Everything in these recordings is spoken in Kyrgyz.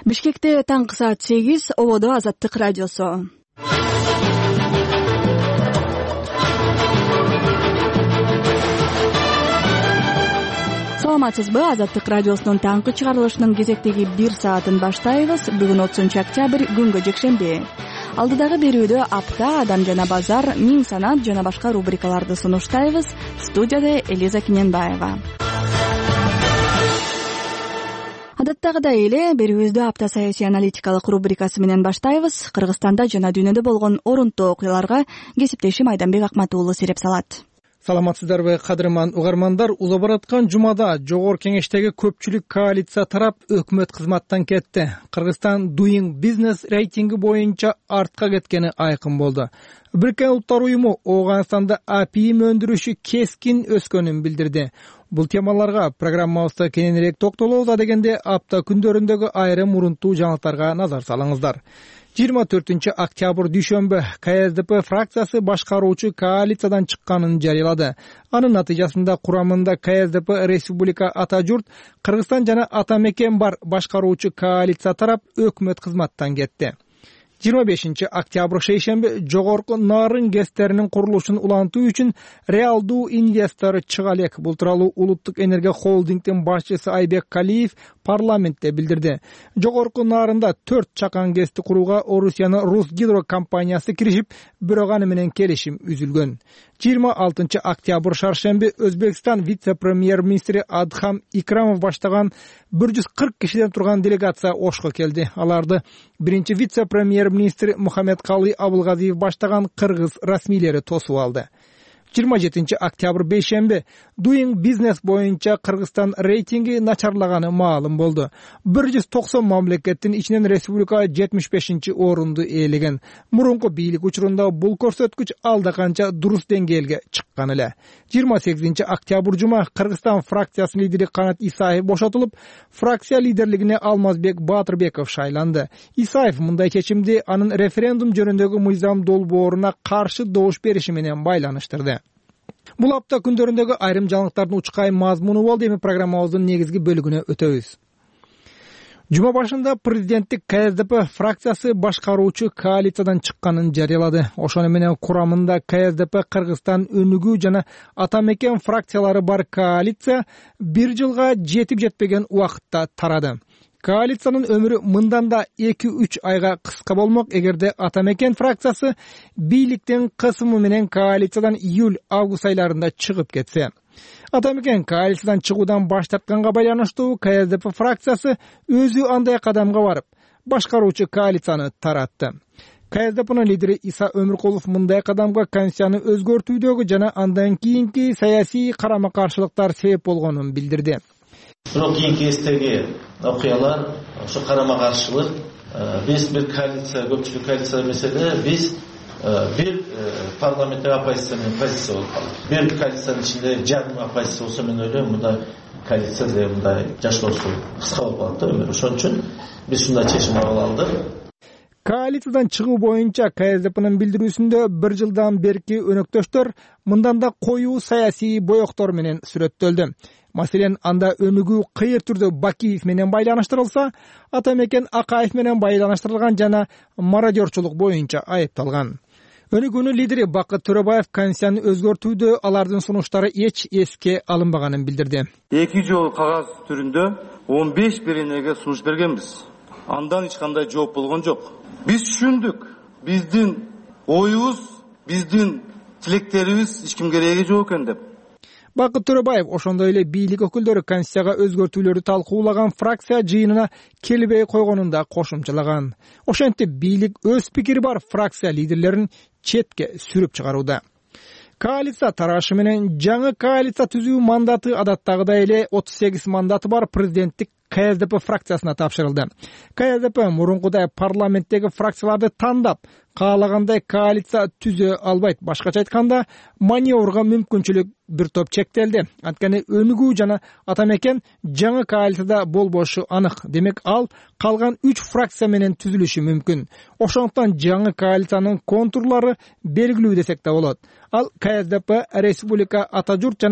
Бишкекте таңкы саат 8, ободо Азаттык радиосу. Саламатсызбы? Азаттык радиосунун таңкы чыгарылышынын кезектеги 1 саатын баштайбыз. Бүгүн 30 октябрь, күнгө жекшемби. Алдыдагы берүүдө апта, адам жана базар, миң санат жана башка рубрикаларды сунуштайбыз. Студияда Элиза Киненбаева. Адаттагыдай эле берүүбүздү апта саясий аналитикалык рубрикасы менен баштайбыз. Кыргызстанда жана дүйнөдө болгон орунтуу окуяларга кесиптешим Айданбек Акматуулу сереп салат. Саламатсыздарбы, кадырман угармандар. Уза бараткан жумада Жогорку Кеңештеги көпчүлүк коалиция тарап өкмөт кызматтан кетти. Кыргызстан Doing Business рейтинги боюнча артка кеткени айкын болду. Бириккен Улуттар уюму Ооганстанда апийим өндүрүшү кескин өскөнүн билдирди. Бул темаларга программабызда кененирээк токтолобуз. Дегенде апта күндөрүндөгү айрым урунтуу жаңылыктарга назар салыңыздар. 24 октябрь дүйшөмбү КСДП фракциясы башкаруучу коалициядан чыкканын жарыялады. Анын натыйжасында курамында КСДП Республика Ата журт, Кыргызстан жана Ата мекен бар башкаруучу коалиция тарап өкмөт кызматтан кетти. 25 октябрь шейшемби Жогорку Нарын ГЭСтеринин курулушун улантуу үчүн реалдуу инвестор чыга элек. Бул тууралуу Улуттук энергия холдингдин башчысы Айбек Калиев парламентте билдирди. Жогорку Нарында 4 чакан ГЭСти курууга Орусиянын Русгидро компаниясы киришип, бирок аны менен келишим үзүлгөн. 26 октябрь шаршемби Өзбекстан вице-премьер-министри Адхам Икрамов баштаган 140 кишиден турган делегация Ошко келди. Аларды биринчи вице-премьер-министр Мухаммедкалый Абылгазиев баштаган кыргыз расмийлери тосуп алды. 27 октябрь бейшемби Doing Business боюнча Кыргызстан рейтинги начарлаганы маалым болду. 190 мамлекеттин ичинен республика 75 орунду ээлеген. Мурунку бийлик учурунда бул көрсөткүч алда канча дурус деңгээлге чыккан эле. 28 октябрь жума Кыргызстан фракциясынын лидери Канат Исаев бошотулуп, фракция лидерлигине Алмазбек Батырбеков шайланды. Исаев мындай чечимди анын референдум жөнүндөгү мыйзам долбооруна каршы добуш бериши менен байланыштырды. Бул апта күндөрүндөгү айрым жаңылыктардын учкай мазмуну болду. Эми программабыздын негизги бөлүгүнө өтөбүз. Жума башында президенттик КСДП фракциясы башкаруучу коалициядан чыкканын жарыялады. Ошону менен курамында КСДП Кыргызстан өнүгүү жана Ата мекен фракциялары бар коалиция 1 жылга жетип жетпеген убакытта тарады. Коалициянын өмүрү мындан да 2-3 айга кыска болмок эгерде Ата мекен фракциясы бийликтин кысымы менен коалициядан июль-август айларында чыгып кетсе. Ата мекен коалициядан чыгуудан баш тартканга байланыштуу КСДП фракциясы өзү андай кадамга барып, башкаруучу коалицияны таратты. КСДПнын лидери Иса Өмүркулов мындай кадамга конституцияны өзгөртүүдөгү жана андан кийинки саясий карама-каршылыктар себеп болгонун билдирди. Бирок кийинки кездеги окуялар, ошо карама-каршылык, биз бир коалиция, көпчүлүк коалиция эмеседе биз бир парламенттик оппозиция менен позиция болуп калдык. Бир коалициянын ичинде жарым оппозиция болсо мен ойлойм, мындай коалиция мындай жашоосу кыска болуп калат да өмүрү. Ошон үчүн биз ушундай чечим кабыл алдык. Коалициядан чыгуу боюнча КСДПнын билдирүүсүндө 1 жылдан берки өнөктөштөр мындан да коюу саясий боектор менен сүрөттөлдү. Маселен, анда өнүгүү кыйыр түрдө Бакиев менен байланыштырылса, Ата мекен Акаев менен байланыштырылган жана мародерчулук боюнча айыпталган. Өнүгүүнүн лидери Бакыт Төрөбаев конституцияны өзгөртүүдө алардын сунуштары эч эске алынбаганын билдирди. 2 жол кагаз түрүндө 15 беренеге сунуш бергенбиз. Андан эч кандай жооп болгон жок. Биз түшүндүк. Биздин оюбуз, биздин тилектерибиз эч кимге кереги жок экен деп. Бакыт Төрөбаев ошондой эле бийлик өкүлдөрү конституцияга өзгөртүүлөрдү талкуулаган фракция жыйынына келбей койгонун да кошумчалаган. Ошентип бийлик өз пикири бар фракция лидерлерин четке сүрүп чыгарууда. Коалиция тарашы менен жаңы коалиция түзүү мандаты адаттагыдай эле 38 мандаты бар президенттик КСДП фракциясына тапшырылды. КСДП мурункудай парламенттеги фракцияларды тандап, каалагандай коалиция түзө албайт. Башкача айтканда, маневрга мүмкүнчүлүк бир топ чектелди. Анткени өнүгүү жана Ата мекен жаңы коалицияда болбошу анык. Демек, ал калган 3 фракция менен түзүлүшү мүмкүн. Ошондуктан жаңы коалициянын контурлары белгилүү десек да болот. Ал КСДП, Республика Ата журт жана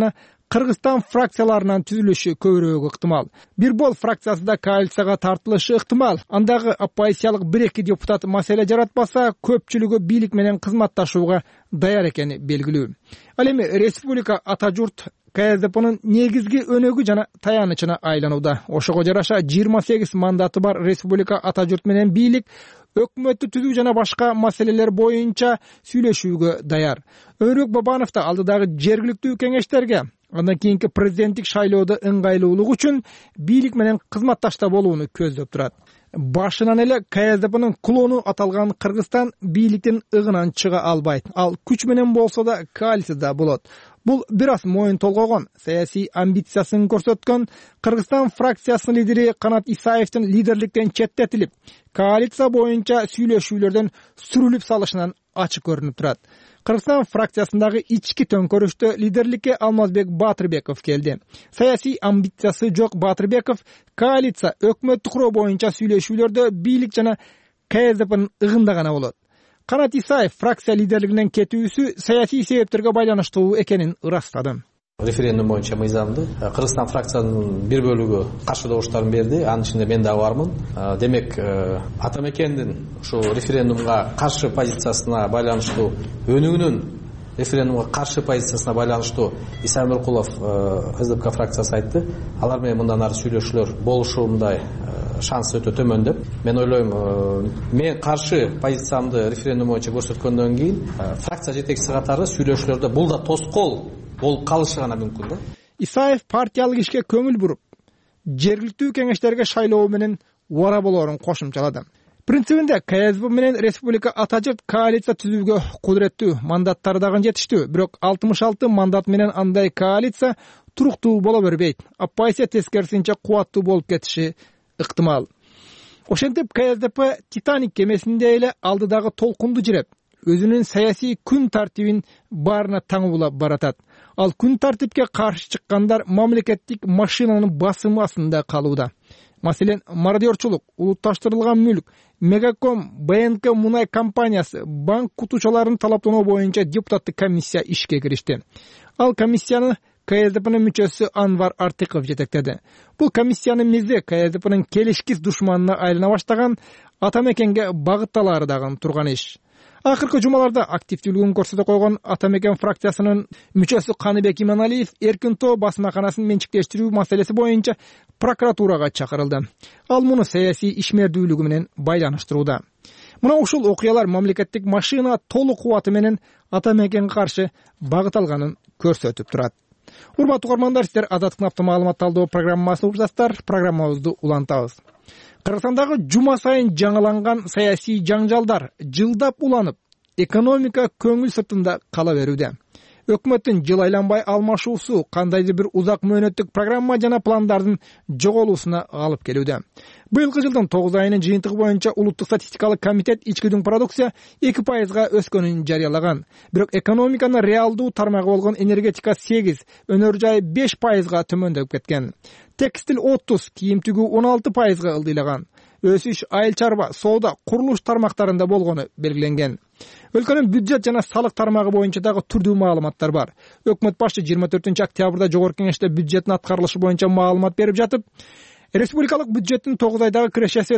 Кыргызстан фракцияларынан түзүлүшү көбүрөөк ыктымал. Бир бол фракциясы да коалицияга тартылышы ыктымал. Андагы оппозициялык 1-2 депутат маселе жаратпаса, көпчүлүгү бийлик менен кызматташууга даяр экени белгилүү. Ал эми республика ата журт КСДПнын негизги өнөгү жана таянычына айланууда. Ошого жараша 28 мандаты бар республика ата журт менен бийлик өкмөттү түзүү жана башка маселелер боюнча сүйлөшүүгө даяр. Өрүк Бабанов да алдыдагы жергиликтүү кеңештерге, андан кийинки президенттик шайлоодо ыңгайлуулук үчүн бийлик менен кызматташта болууну көздөп турат. Башынан эле КСДПнын клону аталган Кыргызстан бийликтин ыгынан чыга албайт. Ал күч менен болсо да коалицияда болот. Бул бир аз моюн толгогон, саясий амбициясын көрсөткөн Кыргызстан фракциясынын лидери Канат Исаевдин лидерликтен четтетилип, коалиция боюнча сүйлөшүүлөрдөн сүрүлүп салышынан ачык көрүнүп турат. Кыргызстан фракциясындагы ички төңкөрүштө лидерликке Алмазбек Батырбеков келди. Саясий амбициясы жок Батырбеков коалиция өкмөттү куруу боюнча сүйлөшүүлөрдө бийлик жана КСДПнын ыгында гана болот. Канат Исаев фракция лидерлигинен кетүүсү саясий себептерге байланыштуу экенин ырастады. Референдум боюнча мыйзамды Кыргызстан фракциянын бир бөлүгү каршы добуштарын берди. Анын ичинде мен дагы бармын. Демек, Атамекендин ушу референдумга каршы позициясына байланыштуу өнүгүнүн референдумга каршы позициясына байланыштуу Исаев Нуркулов СДПК фракциясы айтты. Алар менен мындан ары сүйлөшүүлөр болушундай шансы өтө төмөн деп. Мен ойлойм, мен каршы позициямды референдум боюнча көрсөткөндөн кийин фракция жетекчиси катары сүйлөшүүлөрдө бул да тоскоол болуп калышы гана мүмкүн да. Исаев партиялык ишке көңүл буруп, жергиликтүү кеңештерге шайлоо менен убара болоорун кошумчалады. Принцибинде КСДП менен республика ата журт коалиция түзүүгө кудуреттүү, мандаттары дагы жетиштүү. Бирок 66 мандат менен андай коалиция туруктуу боло бербейт. Оппозиция тескерисинче кубаттуу болуп кетиши ыктымал. Ошентип КСДП Титаник кемесинде эле алдыдагы толкунду жиреп, өзүнүн саясий күн тартибин баарына таңуулап баратат. Ал күн тартипке каршы чыккандар мамлекеттик машинанын басымы астында калууда. Маселен, мародерчулук, улутташтырылган мүлк, Мегаком, БНК мунай компаниясы, банк кутучаларын талаптануу боюнча депутаттык комиссия ишке киришти. Ал комиссияны КСДПнын мүчөсү Анвар Артыков жетектеди. Бул комиссиянын мизи КСДПнын келишкис душманына айлана баштаган, Атамекенге багытталары дагы турган иш. Акыркы жумаларда активдүүлүгүн көрсөтө койгон Атамекен фракциясынын мүчөсү Каныбек Иманалиев Эркин Тоо басмаканасын менчиктештирүү маселеси боюнча прокуратурага чакырылды. Ал муну саясий ишмердүүлүгү менен байланыштырууда. Мына ушул окуялар мамлекеттик машина толук кубаты менен Атамекенге каршы багыт алганын көрсөтүп турат. Урматтуу угармандар, сиздер Азаттыктын автомаалымат талдоо программасын угуп жатасыздар. Программабызды улантабыз. Кыргызстандагы жума сайын жаңыланган саясий жаңжалдар жылдап уланып, экономика көңүл сыртында кала берүүдө. Өкмөттүн жыл айланбай алмашуусу кандайдыр бир узак мөөнөттүк программа жана пландардын жоголуусуна алып келүүдө. Быйылкы жылдын 9 айынын жыйынтыгы боюнча Улуттук статистикалык комитет ички продукция 2%га өскөнүн жарыялаган. Бирок экономиканын реалдуу тармагы болгон энергетика 8, өнөр жай 5%га төмөндөп кеткен. Текстил 30, кийим тигүү 16%га ылдыйлаган. Өсүш айыл чарба, соода, курулуш тармактарында болгону белгиленген. Өлкөнүн бюджет жана салык тармагы боюнча дагы түрдүү маалыматтар бар. Өкмөт башчы 24 октябрда жогорку кеңеште бюджеттин аткарылышы боюнча маалымат берип жатып, республикалык бюджеттин 9 айдагы кирешеси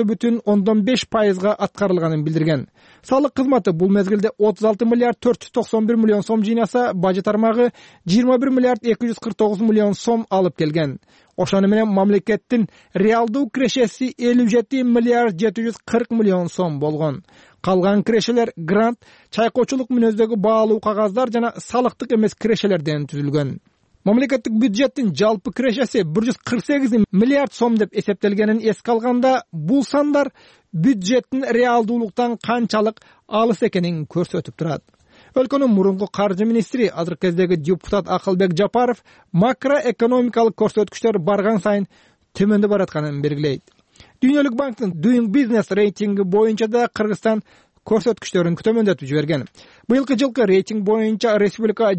96,5%га аткарылганын билдирген. Салык кызматы бул мезгилде 36 миллиард 491 миллион сом жыйнаса, бажы тармагы 21 миллиард 249 миллион сом алып келген. Ошону менен мамлекеттин реалдуу кирешеси 57 миллиард 740 миллион сом болгон. Калган кирешелер грант, чайкоочулук мүнөздөгү баалуу кагаздар жана салыктык эмес кирешелерден түзүлгөн. Мамлекеттик бюджеттин жалпы кирешеси 148 миллиард сом деп эсептелгенин эске алганда, бул сандар бюджеттин реалдуулуктан канчалык алыс экенин көрсөтүп турат. Өлкөнүн мурунку каржы министри, азыркы кездеги депутат Акылбек Жапаров макроэкономикалык көрсөткүчтөр барган сайын төмөндөп баратканын белгилейт. Дүйнөлүк банктын Doing Business рейтинги боюнча да Кыргызстан көрсөткүчтөрүн төмөндөтүп жиберген. Быйылкы жылкы рейтинг боюнча республика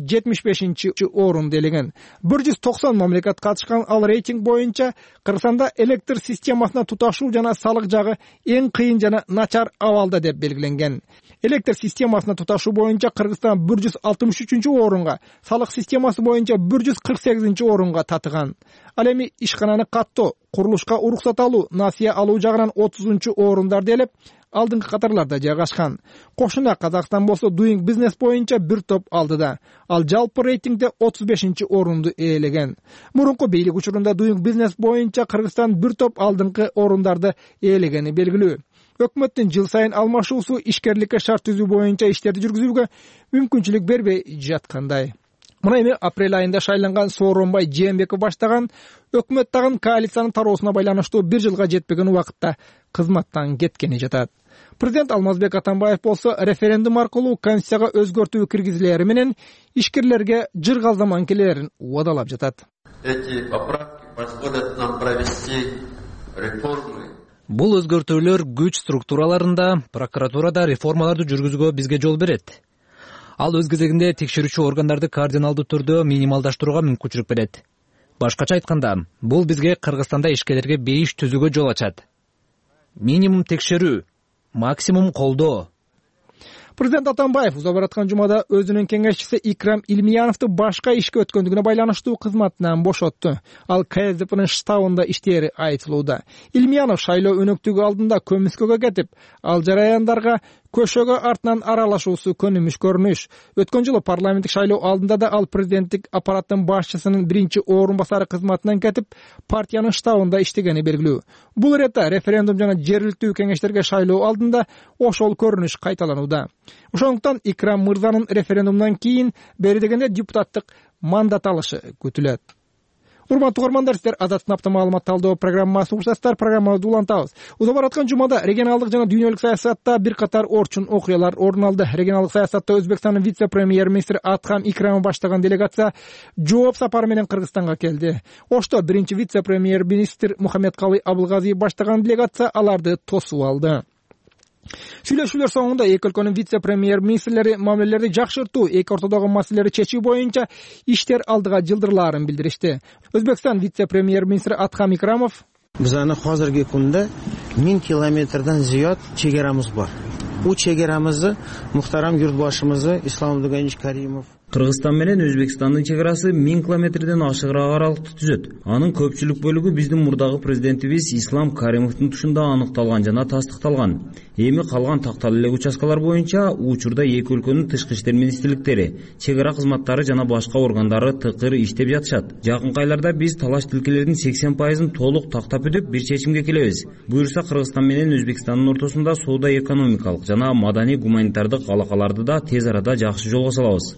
75-орунду ээлеген. 190 мамлекет катышкан ал рейтинг боюнча Кыргызстанда электр системасына туташуу жана салык жагы эң кыйын жана начар абалда деп белгиленген. Электр системасына туташуу боюнча Кыргызстан 163-орунга, салык системасы боюнча 148-орунга татыган. Ал эми ишкананы каттоо, курулушка уруксат алуу, насыя алуу жагынан 30-орундарда элеп, алдыңкы катарларда жайгашкан. Кошуна Казакстан болсо Doing Business боюнча бир топ алдыда. Ал жалпы рейтингде 35-орунду ээлеген. Мурунку бийлик учурунда Doing Business боюнча Кыргызстан бир топ алдыңкы орундарды ээлегени белгилүү. Өкмөттүн жыл сайын алмашуусу ишкерликке шарт түзүү боюнча иштерди жүргүзүүгө мүмкүнчүлүк бербей жаткандай. Мына эми апрель айында шайланган Сооронбай Жээнбеков баштаган өкмөт тагын коалициянын тароосуна байланыштуу бир жылга жетпеген убакытта кызматтан кеткени жатат. Президент Алмазбек Атамбаев болсо референдум аркылуу Конституцияга өзгөртүү киргизилери менен ишкерлерге жыргал заман келерин убадалап жатат. Эти поправки позволят нам провести реформы. Бул өзгөртүүлөр күч структураларында, прокуратурада реформаларды жүргүзүүгө бизге жол берет. Ал өз кезегинде текшерүүчү органдарды кардиналдуу түрдө минималдаштырууга мүмкүнчүлүк берет. Башкача айтканда, бул бизге Кыргызстанда ишкерлерге бейиш түзүүгө жол ачат. Минимум текшерүү, максимум колдоо. Президент Атамбаев уза бараткан жумада өзүнүн кеңешчиси Икрам Илмияновду башка ишке өткөндүгүнө байланыштуу кызматынан бошотту. Ал КСДПнын штабында иштери айтылууда. Илмиянов шайлоо өнөктүгү алдында көмүскөгө кетип, ал жараяндарга көшөгө артынан аралашуусу көнүмүш көрүнүш. Өткөн жылы парламенттик шайлоо алдында да ал президенттик аппараттын башчысынын биринчи орун басары кызматынан кетип, партиянын штабында иштегени белгилүү. Бул иретте референдум жана жергиликтүү кеңештерге шайлоо алдында ошол көрүнүш кайталанууда. Ошондуктан Икрам мырзанын референдумдан кийин бери дегенде депутаттык мандат алышы күтүлөт. Урматтуу угармандар, сиздер Азаттын апта маалымат талдоо программасын угушасыздар. Программабызды улантабыз. Уза бараткан жумада регионалдык жана дүйнөлүк саясатта бир катар орчун окуялар орун алды. Регионалдык саясатта Өзбекстандын вице-премьер-министри Атхам Икрамов баштаган делегация жооп сапары менен Кыргызстанга келди. Ошто биринчи вице-премьер-министр Мухаммедкалый Абылгазиев баштаган делегация аларды тосуп алды. Сүйлөшүүлөр соңунда эки өлкөнүн вице-премьер-министрлери мамилелерди жакшыртуу, эки ортодогу маселелерди чечүү боюнча иштер алдыга жылдырлаарын билдиришти. Өзбекстан вице-премьер-министри Атхам Икрамов: Bizning hozirgi kunda 1000 kilometrdan ziyod chegaramiz bor. Bu chegaramizni muhtaram yurtboshimiz Islom Karimov Кыргызстан менен Өзбекстандын чек арасы 1000 километрден ашыгыраак аралыкты түзөт. Анын көпчүлүк бөлүгү биздин мурдагы президентибиз Ислам Каримовдун тушунда аныкталган жана тастыкталган. Эми калган такталуу эле участкалар боюнча учурда эки өлкөнүн тышкы иштер министрликтери, чек ара кызматтары жана башка органдары тыкыр иштеп жатышат. Жакынкы айларда биз талаш тилкелердин 80%ын толук тактап өтүп бир чечимге келебиз. Буюрса Кыргызстан менен Өзбекстандын ортосунда соода экономикалык жана маданий гуманитардык алакаларды да тез арада жакшы жолго салабыз.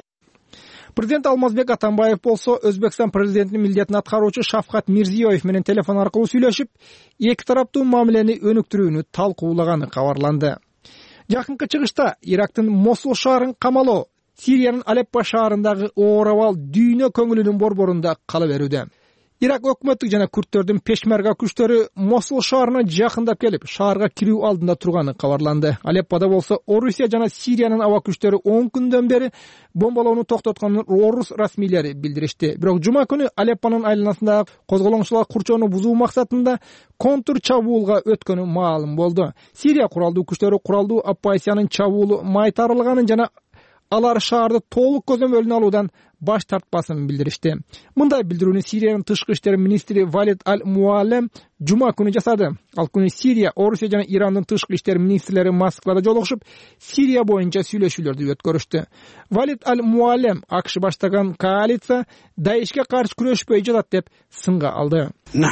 Президент Алмазбек Атамбаев болсо Өзбекстан президентинин милдетин аткаруучу Шавкат Мирзиёев менен телефон аркылуу сүйлөшүп, эки тараптуу мамилени өнүктүрүүнү талкуулаганы кабарланды. Жакынкы чыгышта Ирактын Мосул шаарын камалоо, Сириянын Алеппо шаарындагы оор абал дүйнө көңүлүнүн борборунда кала берүүдө. Ирак өкмөттүк жана күрттөрдүн пешмерга күчтөрү Мосул шаарына жакындап келип, шаарга кирүү алдында турганы кабарланды. Алеппода болсо Орусия жана Сириянын аба күчтөрү 10 күндөн бери бомбалоону токтотконун орус расмийлери билдиришти. Бирок жума күнү Алеппонун айланасындагы козголоңчулар курчоону бузуу максатында контур чабуулга өткөнү маалым болду. Сирия куралдуу күчтөрү куралдуу оппозициянын чабуулу майтарылганын жана алар шаарды толук көзөмөлүнө алуудан баш тартпасын билдиришти. Мындай билдирүүнү Сириянын тышкы иштер министри Валид аль-Муаллем жума күнү жасады. Ал күнү Сирия, Орусия жана Ирандын тышкы иштер министрлери Москвада жолугушуп, Сирия боюнча сүйлөшүүлөрдү өткөрүштү. Валид аль-Муаллем АКШ баштаган коалиция Даишке каршы күрөшпөй жатат деп сынга алды.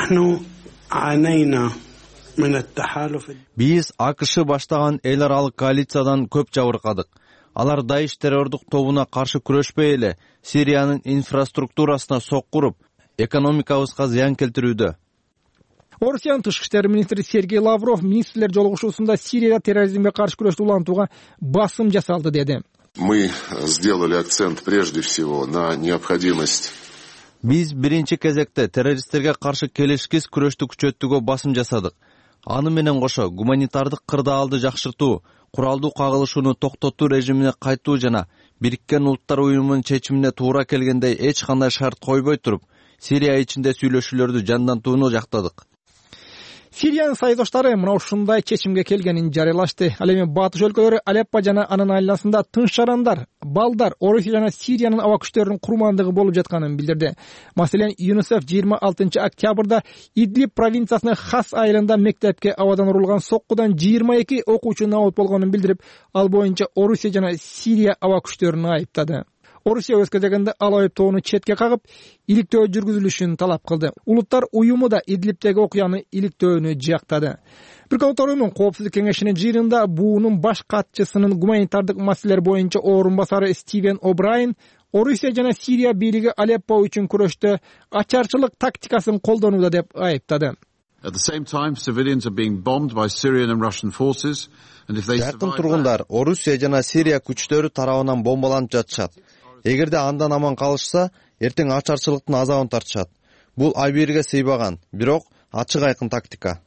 Биз АКШ баштаган эл аралык коалициядан көп жабыркадык. Алар Даиш террордук тобуна каршы күрөшпөй эле Сириянын инфраструктурасына соккуруп, экономикабызга зыян келтирүүдө. Орусиянын тышкы иштер министри Сергей Лавров министрлер жолугушуусунда Сирияда терроризмге каршы күрөштү улантууга басым жасалды деди. Мы сделали акцент прежде всего на необходимость. Биз биринчи кезекте террористтерге каршы келишкис күрөштү күчөтүүгө басым жасадык. Аны менен кошо гуманитардык кырдаалды жакшыртуу, куралдуу кагылышууну токтотуу режимине кайтуу жана Бириккен Улуттар Уюмунун чечимине туура келгендей эч кандай шарт койбой туруп, Сирия ичинде сүйлөшүүлөрдү жандантууну жактадык. Сириянын сайдоштары мына ушундай чечимге келгенин жарыялашты. Ал эми батыш өлкөлөрү Алеппо жана анын айланасында тынч жарандар, балдар, Орусия жана Сириянын аба күчтөрүнүн курмандыгы болуп жатканын билдирди. Маселен, ЮНИСЕФ 26 октябрда Идлиб провинциясынын Хас айылында мектепке абадан урулган соккудан 22 окуучу набат болгонун билдирип, ал боюнча Орусия жана Сирия аба күчтөрүн айыптады. Орусия өз кезегинде ал айыптоону четке кагып, иликтөө жүргүзүлүшүн талап кылды. Улуттар уюму да Идлибтеги окуяны иликтөөнү жактады. Бириккен Улуттар Уюмунун Коопсуздук кеңешинин жыйынында буунун баш катчысынын гуманитардык маселелер боюнча орун басары Стивен О'Брайен Орусия жана Сирия бийлиги Алеппо үчүн күрөштө ачарчылык тактикасын колдонууда деп айыптады. Жакын тургундар Орусия жана Сирия күчтөрү тарабынан бомбаланып жатышат. Эгерде андан аман калышса, эртең ачарчылыктын азабын тартышат. Бул абийирге сыйбаган, бирок ачык айкын тактика.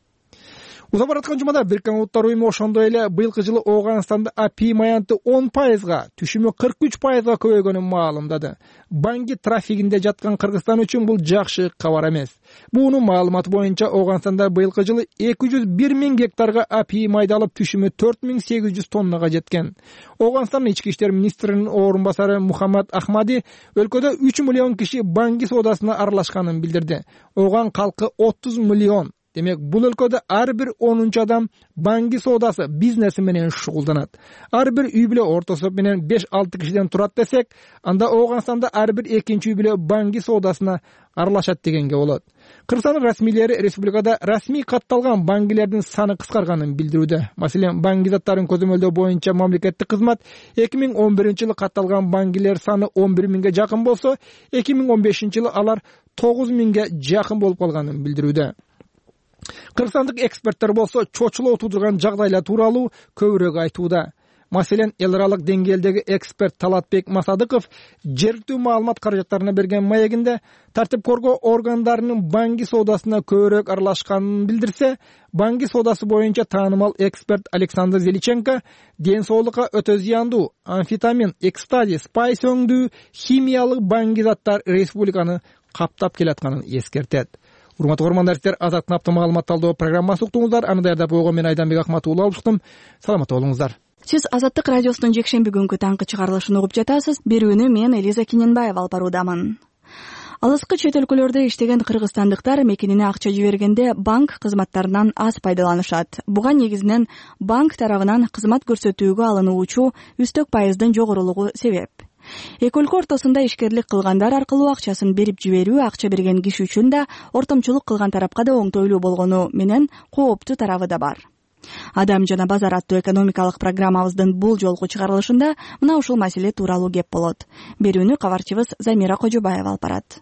Узап бараткан жумада Бириккен Улуттар Уюму ошондой эле быйылкы жылы Ооганстанда API маянты 10%, түшүмү 43%га көбөйгөнүн маалымдады. Банги трафигинде жаткан Кыргызстан үчүн бул жакшы кабар эмес. Буунун маалыматы боюнча Ооганстанда быйылкы жылы 201 000 гектарга API майды алып, түшүмү 4800 тоннага жеткен. Ооганстандын ички иштер министринин орун басары Мухаммад Ахмади өлкөдө 3 миллион киши банги соодасына аралашканын билдирди. Ооган калкы 30 миллион. Демек, бул өлкөдө ар бир 10-чу адам банги соодасы бизнеси менен шугулданат. Ар бир үй бүлө ортосу менен 5-6 кишиден турат десек, анда Ооганстанда ар бир 2-үй бүлө банги соодасына аралашат дегенге болот. Кыргызстандын расмийлери республикада расмий катталган бангилердин саны кыскарганын билдирүүдө. Маселен, банги заттарын көзөмөлдөө боюнча мамлекеттик кызмат 2011-жылы катталган бангилер саны 11 000ге жакын болсо, 2015-жылы алар 9 000ге жакын болуп калганын билдирүүдө. Кыргызстандык эксперттер болсо чочулоо туудурган жагдайлар тууралуу көбүрөөк айтууда. Маселен, эл аралык деңгээлдеги эксперт Талатбек Масадыков жергиликтүү маалымат каражаттарына берген маегинде тартип коргоо органдарынын банги соодасына көбүрөөк аралашканын билдирсе, банги соодасы боюнча таанымал эксперт Александр Зеличенко ден соолукка өтө зыяндуу амфетамин, экстази, спайс өңдүү химиялык банги заттар республиканы каптап келатканын эскертет. Урматтуу көрөрмандар, Азаттын апта маалымат талдоо программасы уктуңуздар. Аны даярдап койгон мен Айданбек Акматуулла алып чыктым. Саламатта болуңуздар. Сиз Азаттык радиосунун жекшемби күнгү таңкы чыгарылышын угуп жатасыз. Берүүнү мен Элиза Киненбаева алып баруудамын. Алыскы чет өлкөлөрдө иштеген кыргызстандыктар мекенине акча жибергенде банк кызматтарынан аз пайдаланышат. Буга негизинен банк тарабынан кызмат көрсөтүүгө алынуучу үстөк пайыздын жогорулугу себеп. Эки өлкө ортосунда ишкерлик кылгандар аркылуу акчасын берип жиберүү акча берген киши үчүн да, ортомчулук кылган тарапка да оңтойлуу болгону менен кооптуу тарабы да бар. Адам жана базар аттуу экономикалык программабыздын бул жолку чыгарылышында мына ушул маселе тууралуу кеп болот. Берүүнү кабарчыбыз Замира Кожобаева алып барат.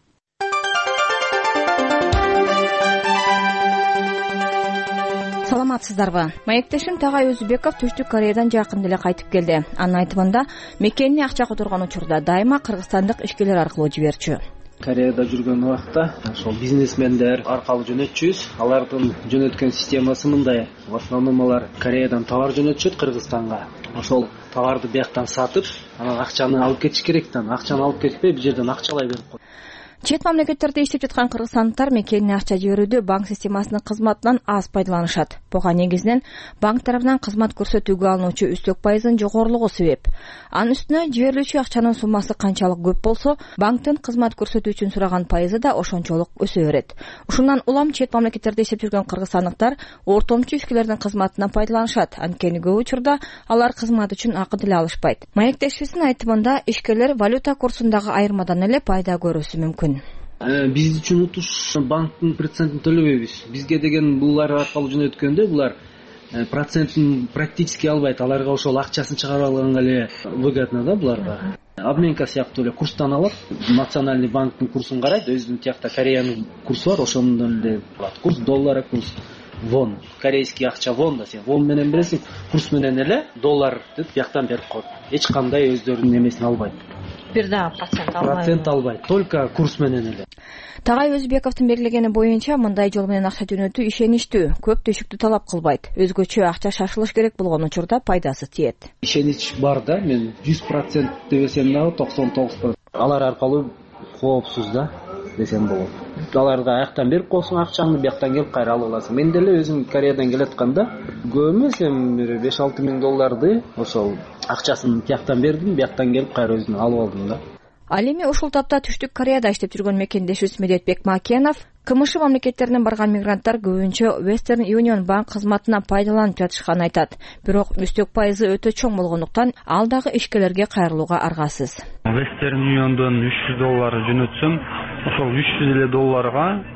Саламатсыздарбы? Маектешим Тагай Өзүбеков Түштүк Кореядан жакында эле кайтып келди. Анын айтымында, мекенине акча которгон учурда дайыма кыргызстандык ишкерлер аркылуу жиберчү. Кореяда жүргөн убакта ошол бизнесмендер аркылуу жөнөтчүбүз. Алардын жөнөткөн системасы мындай. В основном алар Кореядан товар жөнөтүшөт Кыргызстанга. Ошол товарды бияктан сатып, анан акчаны алып кетиш керек да. Акчаны алып кетпей, бул жерден акчалай берип коет. Чет мамлекеттерде иштеп жаткан кыргызстандыктар мекенине акча жиберүүдө банк системасынын кызматынан аз пайдаланышат. Буга негизинен банк тарабынан кызмат көрсөтүүгө алынуучу үстөк пайыздын жогорулугу себеп. Анын үстүнө жиберилүүчү акчанын суммасы канчалык көп болсо, банктын кызмат көрсөтүү үчүн сураган пайызы да ошончолук өсө берет. Ушундан улам чет мамлекеттерде иштеп жүргөн кыргызстандыктар ортомчу ишкерлердин кызматынан пайдаланышат. Анткени көп учурда алар кызмат үчүн акы деле алышпайт. Маектешибиздин айтымында, ишкерлер валюта курсундагы айырмадан эле пайда көрүүсү мүмкүн. Биз үчүн утуш банктын процентин төлөбөйбүз. Бизге деген булар аркылуу жөнөткөндө булар процентин практически албайт. Аларга ошол акчасын чыгарып алганга эле выгодно да буларга. Обменка сыяктуу эле курстан алат. Национальный банктын курсун карайт. Өзүнүн тиякта Кореянын курсу бар, ошондон эле алат. Курс доллара, курс вон. Корейский акча вон да, сен вон менен бересиң, курс менен эле доллар деп бияктан берип коет. Эч кандай өздөрүнүн эмесин албайт. бир дагы процент албайт, только курс менен эле. Тагай Өзбековдун белгилегени боюнча мындай жол менен акча жөнөтүү ишеничтүү, көп төшүктү талап кылбайт. Өзгөчө акча шашылыш керек болгон учурда пайдасы тиет. Ишенич бар да, мен 100% десем дагы 99%. Алар аркылуу коопсуз да десем болот. Аларда аяктан берип коесуң акчаңды, бияктан келип кайра алып аласың. Мен деле өзүм Кореядан келатканда көп эмес, бир 5-6 миң долларды ошол акчасын тияктан бердим, бияктан келип кайра өзүм алып алдым да. Ал эми ушул тапта Түштүк Кореяда иштеп жүргөн мекендешибиз Медетбек Макенов КМШ мамлекеттеринен барган мигранттар көбүнчө Western Union банк кызматына пайдаланып жатышканын айтат. Бирок үстөк пайызы өтө чоң болгондуктан ал дагы ишкерлерге кайрылууга аргасыз. Western Union'дан $300 жөнөтсөм, ошол $300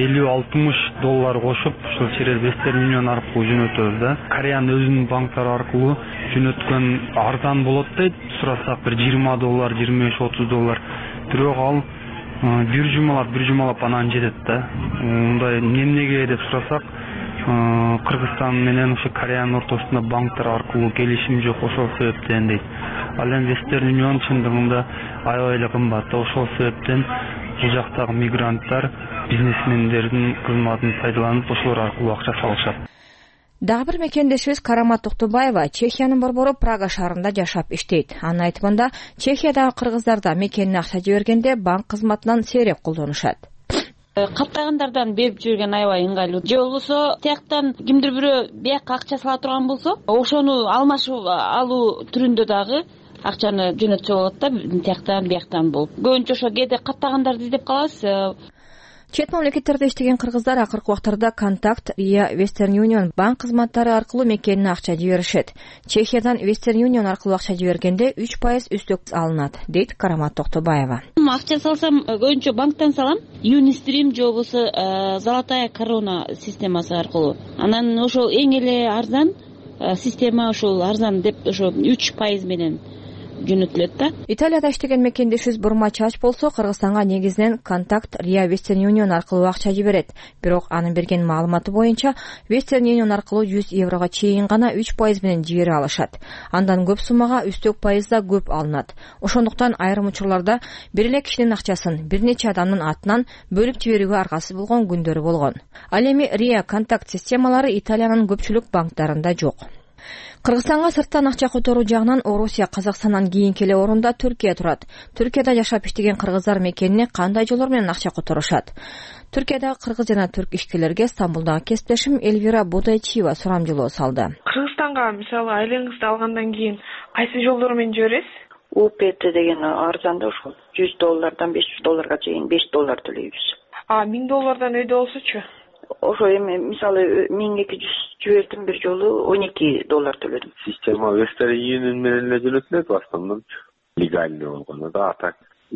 $50-60 кошуп, ошол через Western Union аркылуу жөнөтөбүз да. Кореянын өзүнүн банктары аркылуу жөнөткөн арзан болот дейт, сурасак бир $20, $25-30. Бирок ал бир жумалап анан жетет да. Мындай эмнеге деп сурасак, Кыргызстан менен ошо Кореянын ортосунда банктар аркылуу келишим жок, ошол себептен дейт. Ал эми Western Union чындыгында аябай эле кымбат. Ошол себептен бул жактагы мигранттар бизнесмендердин кызматын пайдаланып ошолор аркылуу акча салышат. Дагы бир мекендешибиз Карамат Токтубаева Чехиянын борбору Прага шаарында жашап иштейт. Анын айтымында, Чехиядагы кыргыздар да мекенине акча жибергенде банк кызматынан сейрек колдонушат. Каттагандардан берип жүргөн аябай ыңгайлуу. Же болбосо тияктан кимдир бирөө бияка акча сала турган болсо, ошону алмашып алуу түрүндө дагы акчаны жөнөтсө болот да, тияктан бияктан болуп. Көбүнчө ошо кээде каттагандарды издеп калабыз. Чет мамлекеттерде иштеген кыргыздар акыркы убактарда Контакт, Ria, Western Union банк кызматтары аркылуу мекенине акча жиберишет. Чехиядан Western Union аркылуу акча жибергенде 3% үстөк алынат, дейт Карамат Токтубаева. Акча салсам, көбүнчө банктан салам, Unistream же болбосо Золотая корона системасы аркылуу. Анан ошол эң эле арзан система, ошол арзан деп ошо 3% менен жөнөтүлөт да. Италияда иштеген мекендешибиз Бурма Чач болсо Кыргызстанга негизинен Контакт, Ria, Western Union аркылуу акча жиберет. Бирок анын берген маалыматы боюнча Western Union аркылуу €100 чейин гана 3% менен жибере алышат. Андан көп суммага үстөк пайыз да көп алынат. Ошондуктан айрым учурларда бир эле кишинин акчасын бир нече адамдын атынан бөлүп жиберүүгө аргасыз болгон күндөрү болгон. Ал эми Ria, Контакт системалары Италиянын көпчүлүк банктарында жок. Кыргызстанга сырттан акча которуу жагынан Орусия, Казакстандан кийинки эле орунда Түркия турат. Түркияда жашап иштеген кыргыздар мекенине кандай жолдор менен акча которушат? Түркиядагы кыргыз жана түрк ишкерлерге Стамбулдагы кесиптешим Эльвира Будайчиева сурамжылоо салды. Кыргызстанга мисалы айлыгыңызды алгандан кийин кайсы жолдор менен жибересиз? УПТ деген арзан да, ошол $100 $500 чейин $5 төлөйбүз. $1000 өйдө болсочу? Ошо эми мисалы 1200 жибердим бир жолу $12 төлөдүм. Система Western Union менен эле жөнөтүлөт, башкандан легальный болгону да, атак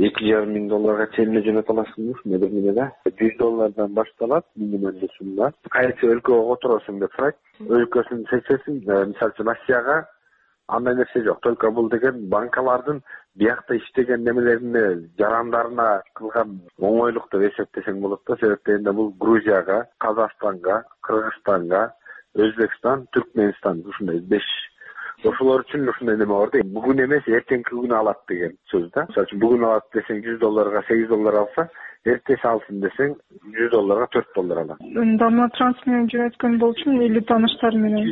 $2,500 чейин жөнөтө аласың, ушундай да. $100 башталат минималдуу сумма. Кайсы өлкөгө которосуң деп сурайт. Өлкөсүн seçесиң, мисалы Россияга андай нерсе жок. Только бул деген банкалардын биякта иштеген немелерине, жарандарына кылган оңойлук деп эсептесең болот да. Себептен бул Грузияга, Казакстанга, Кыргызстанга, Өзбекстан, Түркменстан ушундай 5 ошолор үчүн ушундай неме бар да. Бүгүн эмес, эртеңки күнү алат деген сөз да. Мисалы үчүн бүгүн алат десең $100 $8 алса, эртеси алсын десең $100 $4 алат. Дамла трансфер жөнөткөн болчумун или тааныштар менен?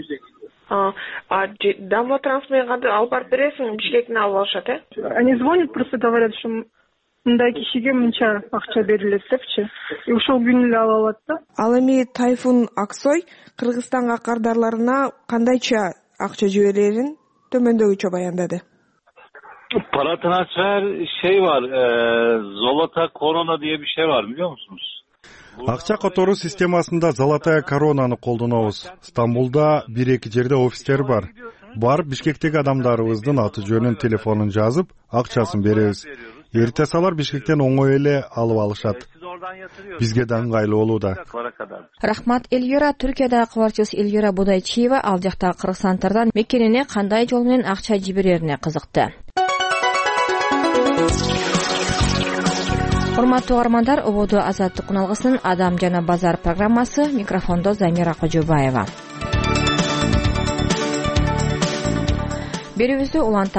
Дамла трансфер алып барып бересиң, Бишкектен алып алышат, Они звонят, просто говорят, что мындай кишиге мынча акча берилет депчи. Ошол күнү эле ала алат да. Ал эми Тайфун Аксой Кыргызстанга кардарларына кандайча акча жиберерин төмөндөгүчө баяндады. Para transfer var, Zolota Korona diye bir şey var, biliyor musunuz? Акча которуу системасында Золотая коронаны колдонобуз. Стамбулда 1-2 жерде офистер бар. Барып Бишкектеги адамдарыбыздын аты жөнүн, телефонун жазып, акчасын беребиз. Эртеси алар Бишкектен оңой эле алып алышат. Бизге да ыңгайлуу болууда. Рахмат Эльвира. Түркиядагы кабарчыбыз Эльвира Будайчиева ал жактагы кыргызстандардын мекенине кандай жол менен акча жиберерине кызыкты. Урматтуу угармандар, ободу Азаттык күналгысынын Адам жана базар программасы, микрофондо Замира Кожобаева. Берүүбүздү улантабыз.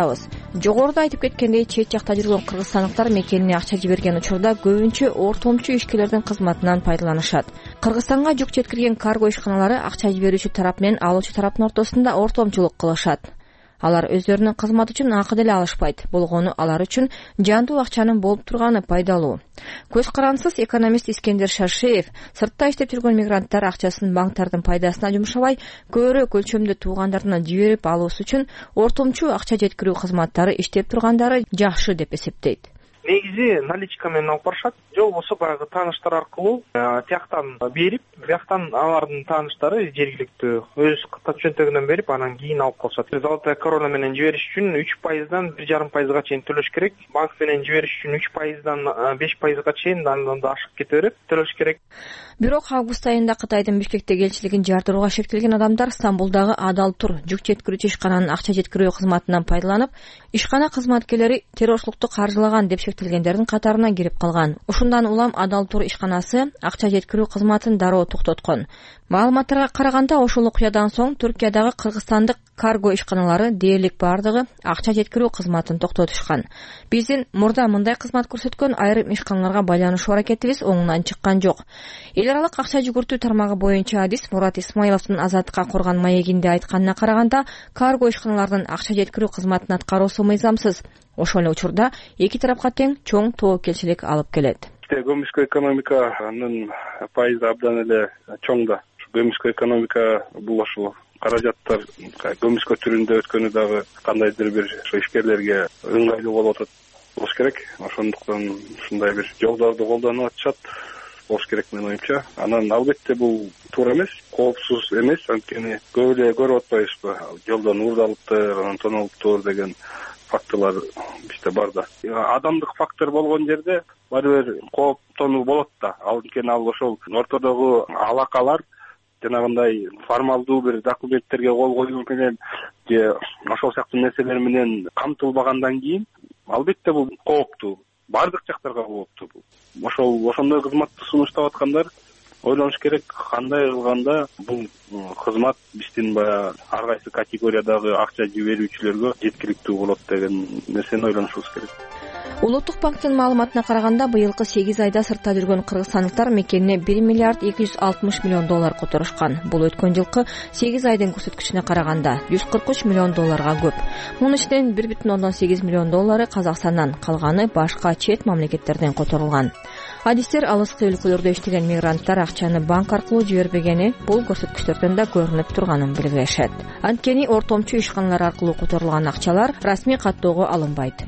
Жогоруда айтып кеткендей, чет жакта жүргөн кыргызстандыктар мекенине акча жиберген учурда көбүнчө ортомчу ишкерлердин кызматынан пайдаланышат. Кыргызстанга жүк жеткирген карго ишканалары акча жиберүүчү тарап менен алуучу тараптын ортосунда ортомчулук кылышат. Алар өздөрүнүн кызматы үчүн акы деле алышпайт. Болгону алар үчүн жандуу акчанын болуп турганы пайдалуу. Көз карансыз экономист Искендер Шаршеев сыртта иштеп жүргөн мигранттар акчасын банктардын пайдасына жумшабай, көбүрөөк өлчөмдө туугандарына жиберип алуусу үчүн ортомчу акча жеткирүү кызматтары иштеп тургандары жакшы деп эсептейт. Негизи наличка менен алып барышат, же болбосо баягы тааныштар аркылуу тияктан берип, бияктан алардын тааныштары жергиликтүү өз чөнтөгүнөн берип, анан кийин алып калышат. Золотая корона менен жибериш үчүн 3%дан 1,5%га чейин төлөш керек. Банк менен жибериш үчүн 3%дан 5%га чейин андан да ашып кете берет, төлөш керек. Бирок август айында Кытайдын Бишкектеги элчилигин жардырууга шектелген адамдар Стамбулдагы Адал Тур жүк жеткирүүчү ишкананын акча жеткирүү кызматынан пайдаланып, ишкана кызматкерлери террорчулукту каржылаган деп шектелгендердин катарына кирип калган. Ушундан улам Адал Тур ишканасы акча жеткирүү кызматын дароо токтоткон. Маалыматтарга караганда, ошол окуядан соң Түркиядагы кыргызстандык карго ишканалары дээрлик бардыгы акча жеткирүү кызматын токтотушкан. Биздин мурда мындай кызмат көрсөткөн айрым ишканаларга байланышуу аракетибиз оңунан чыккан жок. Эл аралык акча жүгүртүү тармагы боюнча адис Мурат Исмаиловдун Азаттыкка коргон маегинде айтканына караганда, карго ишканалардын акча жеткирүү кызматын аткаруусу мыйзамсыз. Ошол эле учурда эки тарапка тең чоң тобокелчилик алып келет. Көмүскө экономиканын пайызы абдан эле чоң да. Көмүскө экономика бул ошол каражаттар көмүскө түрүндө өткөнү дагы кандайдыр бир ишкерлерге ыңгайлуу болуп атат болуш керек. Ошондуктан ушундай бир жолдорду колдонуп атышат болуш керек менин оюмча. Анан албетте бул туура эмес, коопсуз эмес, анткени көп эле көрүп атпайбызбы, жолдон уурдалыптыр, анан тоналыптыр деген факторлор бизде бар да. Адамдык фактор болгон жерде баары бир кооптонуу болот да. Анткени ал ошол ортодогу алакалар жанагындай формалдуу бир документтерге кол коюу менен же ошол сыяктуу нерселер менен камтылбагандан кийин албетте бул кооптуу. Бардык жактарга кооптуу бул. Ошондой кызматты сунуштап аткандар ойлонуш керек, кандай кылганда бул кызмат биздин баягы ар кайсы категориядагы акча жиберүүчүлөргө жеткиликтүү болот деген нерсени ойлонушубуз керек. Улуттук банктын маалыматына караганда, быйылкы 8 айда сыртта жүргөн кыргызстандыктар мекенине 1 миллиард 260 миллион доллар которушкан. Бул өткөн жылкы 8 айдын көрсөткүчүнө караганда 143 миллион долларга көп. Мунун ичинен 1,8 миллион доллары Казакстандан, калганы башка чет мамлекеттерден которулган. Адистер алыскы өлкөлөрдө иштеген мигранттар акчаны банк аркылуу жибербегени бул көрсөткүчтөрдөн да көрүнүп турганын белгилешет. Анткени ортомчу ишканалар аркылуу которулган акчалар расмий каттоого алынбайт.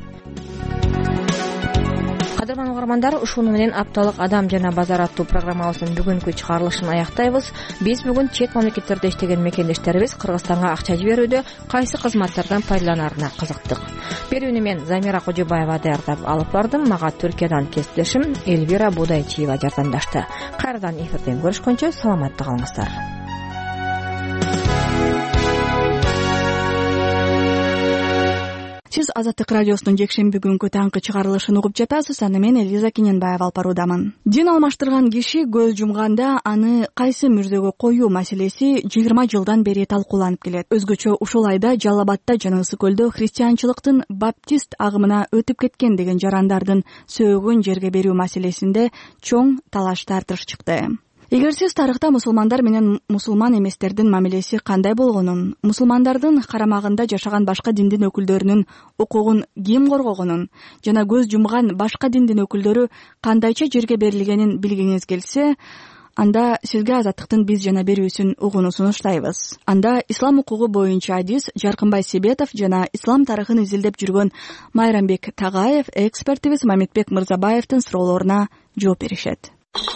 Кадырман угармандар, ушуну менен апталык Адам жана базар аттуу программабыздын бүгүнкү чыгарылышын аяктайбыз. Биз бүгүн чет мамлекеттерде иштеген мекендештерибиз Кыргызстанга акча жиберүүдө кайсы кызматтардан пайдаланарына кызыктык. Берүүнү мен Замира Кожобаева даярдап алып бардым. Мага Түркиядан кесиптешим Эльвира Будайчиева жардамдашты. Кайрадан эфирден көрүшкөнчө саламатта калыңыздар. Сиз Азаттык радиосунун жекшемби күнгү таңкы чыгарылышын угуп жатасыз. Аны мен Элиза Кененбаева алып баруудамын. Дин алмаштырган киши көз жумганда аны кайсы мүрзөгө коюу маселеси 20 жылдан бери талкууланып келет. Өзгөчө ушул айда Жалал Абадда жана Ысык көлдө христианчылыктын баптист агымына өтүп кеткен деген жарандардын сөөгүн жерге берүү маселесинде чоң талаш тартыш чыкты. Эгер сиз тарыхта мусулмандар менен мусулман эместердин мамилеси кандай болгонун, мусулмандардын карамагында жашаган башка диндин өкүлдөрүнүн укугун ким коргогонун жана көз жумган башка диндин өкүлдөрү кандайча жерге берилгенин билгиңиз келсе, анда сизге Азаттыктын биз жана берүүсүн угууну сунуштайбыз. Анда ислам укугу боюнча адис Жаркынбай Себетов жана ислам тарыхын изилдеп жүргөн Майрамбек Тагаев, экспертибиз Мамитбек Мырзабаевдин суроолоруна жооп беришет.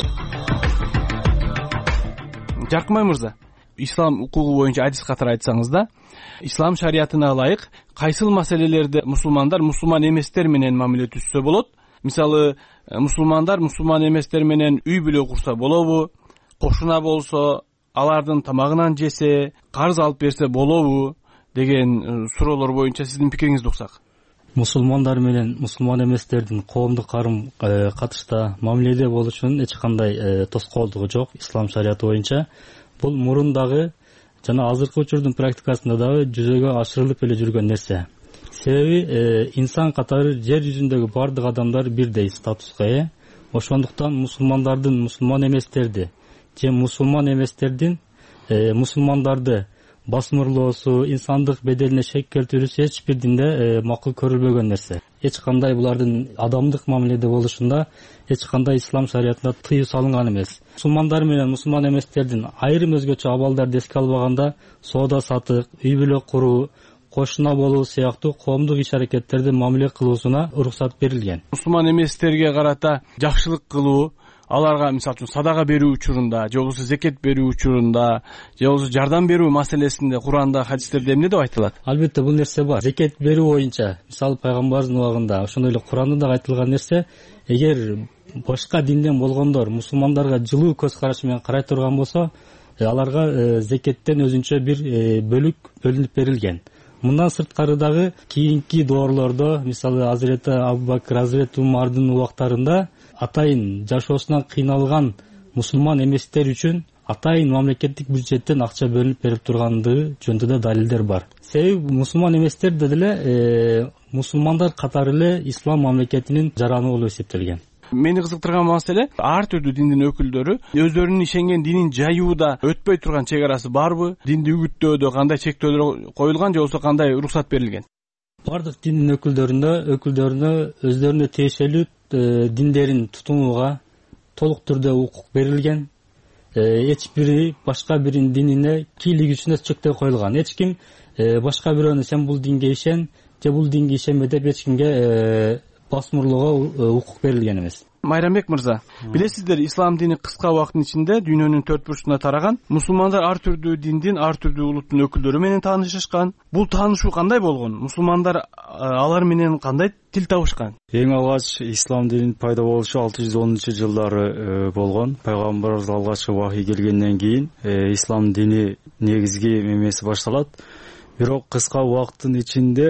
Жаркынбай мырза, ислам укугу боюнча адис катары айтсаңыз да, ислам шариятына ылайык кайсыл маселелерде мусулмандар мусулман эместер менен мамиле түзсө болот? Мисалы, мусулмандар мусулман эместер менен үй бүлө курса болобу? Кошуна болсо, алардын тамагынан жесе, карыз алып берсе болобу деген суроолор боюнча сиздин пикириңизди уксак. Мусулмандар менен мусулман эместердин коомдук карым катышта мамиледе болушунун эч кандай тоскоолдугу жок ислам шариаты боюнча. Бул мурундагы жана азыркы учурдун практикасында дагы жүзөгө ашырылып эле жүргөн нерсе. себеби инсан катары жер жүзүндөгү бардык адамдар бирдей статуска ээ. Ошондуктан мусулмандардын мусулман эместерди же мусулман эместердин мусулмандарды басмырлоосу, инсандык беделине шек келтирүүсү эч бир динде макул көрүлбөгөн нерсе. Эч кандай булардын адамдык мамиледе болушунда эч кандай ислам шариятында тыюу салынган эмес. Мусулмандар менен мусулман эместердин айрым өзгөчө абалдарды эске албаганда соода сатык, үй бүлө куруу, кошуна болуу сыяктуу коомдук иш-аракеттерди мамиле кылуусуна уруксат берилген. Мусулман эместерге карата жакшылык кылуу, аларга мисалы үчүн садага берүү учурунда же болбосо зекет берүү учурунда же болбосо жардам берүү маселесинде Куранда, хадистерде эмне деп айтылат? Албетте бул нерсе бар. Зекет берүү боюнча мисалы пайгамбардын убагында ошондой эле Куранда да айтылган нерсе, эгер башка динден болгондор мусулмандарга жылуу көз караш менен карай турган болсо, аларга зекеттен өзүнчө бир бөлүк бөлүнүп берилген. Мындан сырткары дагы кийинки доорлордо, мисалы Азирети Абубакыр, Азирети Умардын убактарында атайын жашоосунан кыйналган мусулман эместер үчүн атайын мамлекеттик бюджеттен акча бөлүнүп берип тургандыгы жөнүндө да далилдер бар. Себеби мусулман эместер деле мусулмандар катары эле ислам мамлекетинин жараны болуп эсептелген. Мени кызыктырган маселе, ар түрдүү диндин өкүлдөрү өздөрүнүн ишенген динин жаюуда өтпөй турган чек арасы барбы? Динди үгүттөөдө кандай чектөөлөр коюлган же болбосо кандай уруксат берилген? Бардык диндин өкүлдөрүнө өздөрүнө тиешелүү диндерин тутунууга толук түрдө укук берилген. Эч бири башка биринин динине кийлигүүсүнө чектөө коюлган. Эч ким башка бирөөнү сен бул динге ишен же бул динге ишенме деп эч кимге басмырлоого укук берилген эмес. Майрамбек мырза, билесиздер, ислам дини кыска убакыттын ичинде дүйнөнүн төрт бурчуна тараган. Мусулмандар ар түрдүү диндин, ар түрдүү улуттун өкүлдөрү менен таанышышкан. Бул таанышуу кандай болгон? Мусулмандар алар менен кандай тил табышкан? Эң алгач ислам динин пайда болушу 610-жылдары болгон. Пайгамбарыбыз алгачкы вахий келгенден кийин ислам дини негизги мемеси башталат. Бирок кыска убакыттын ичинде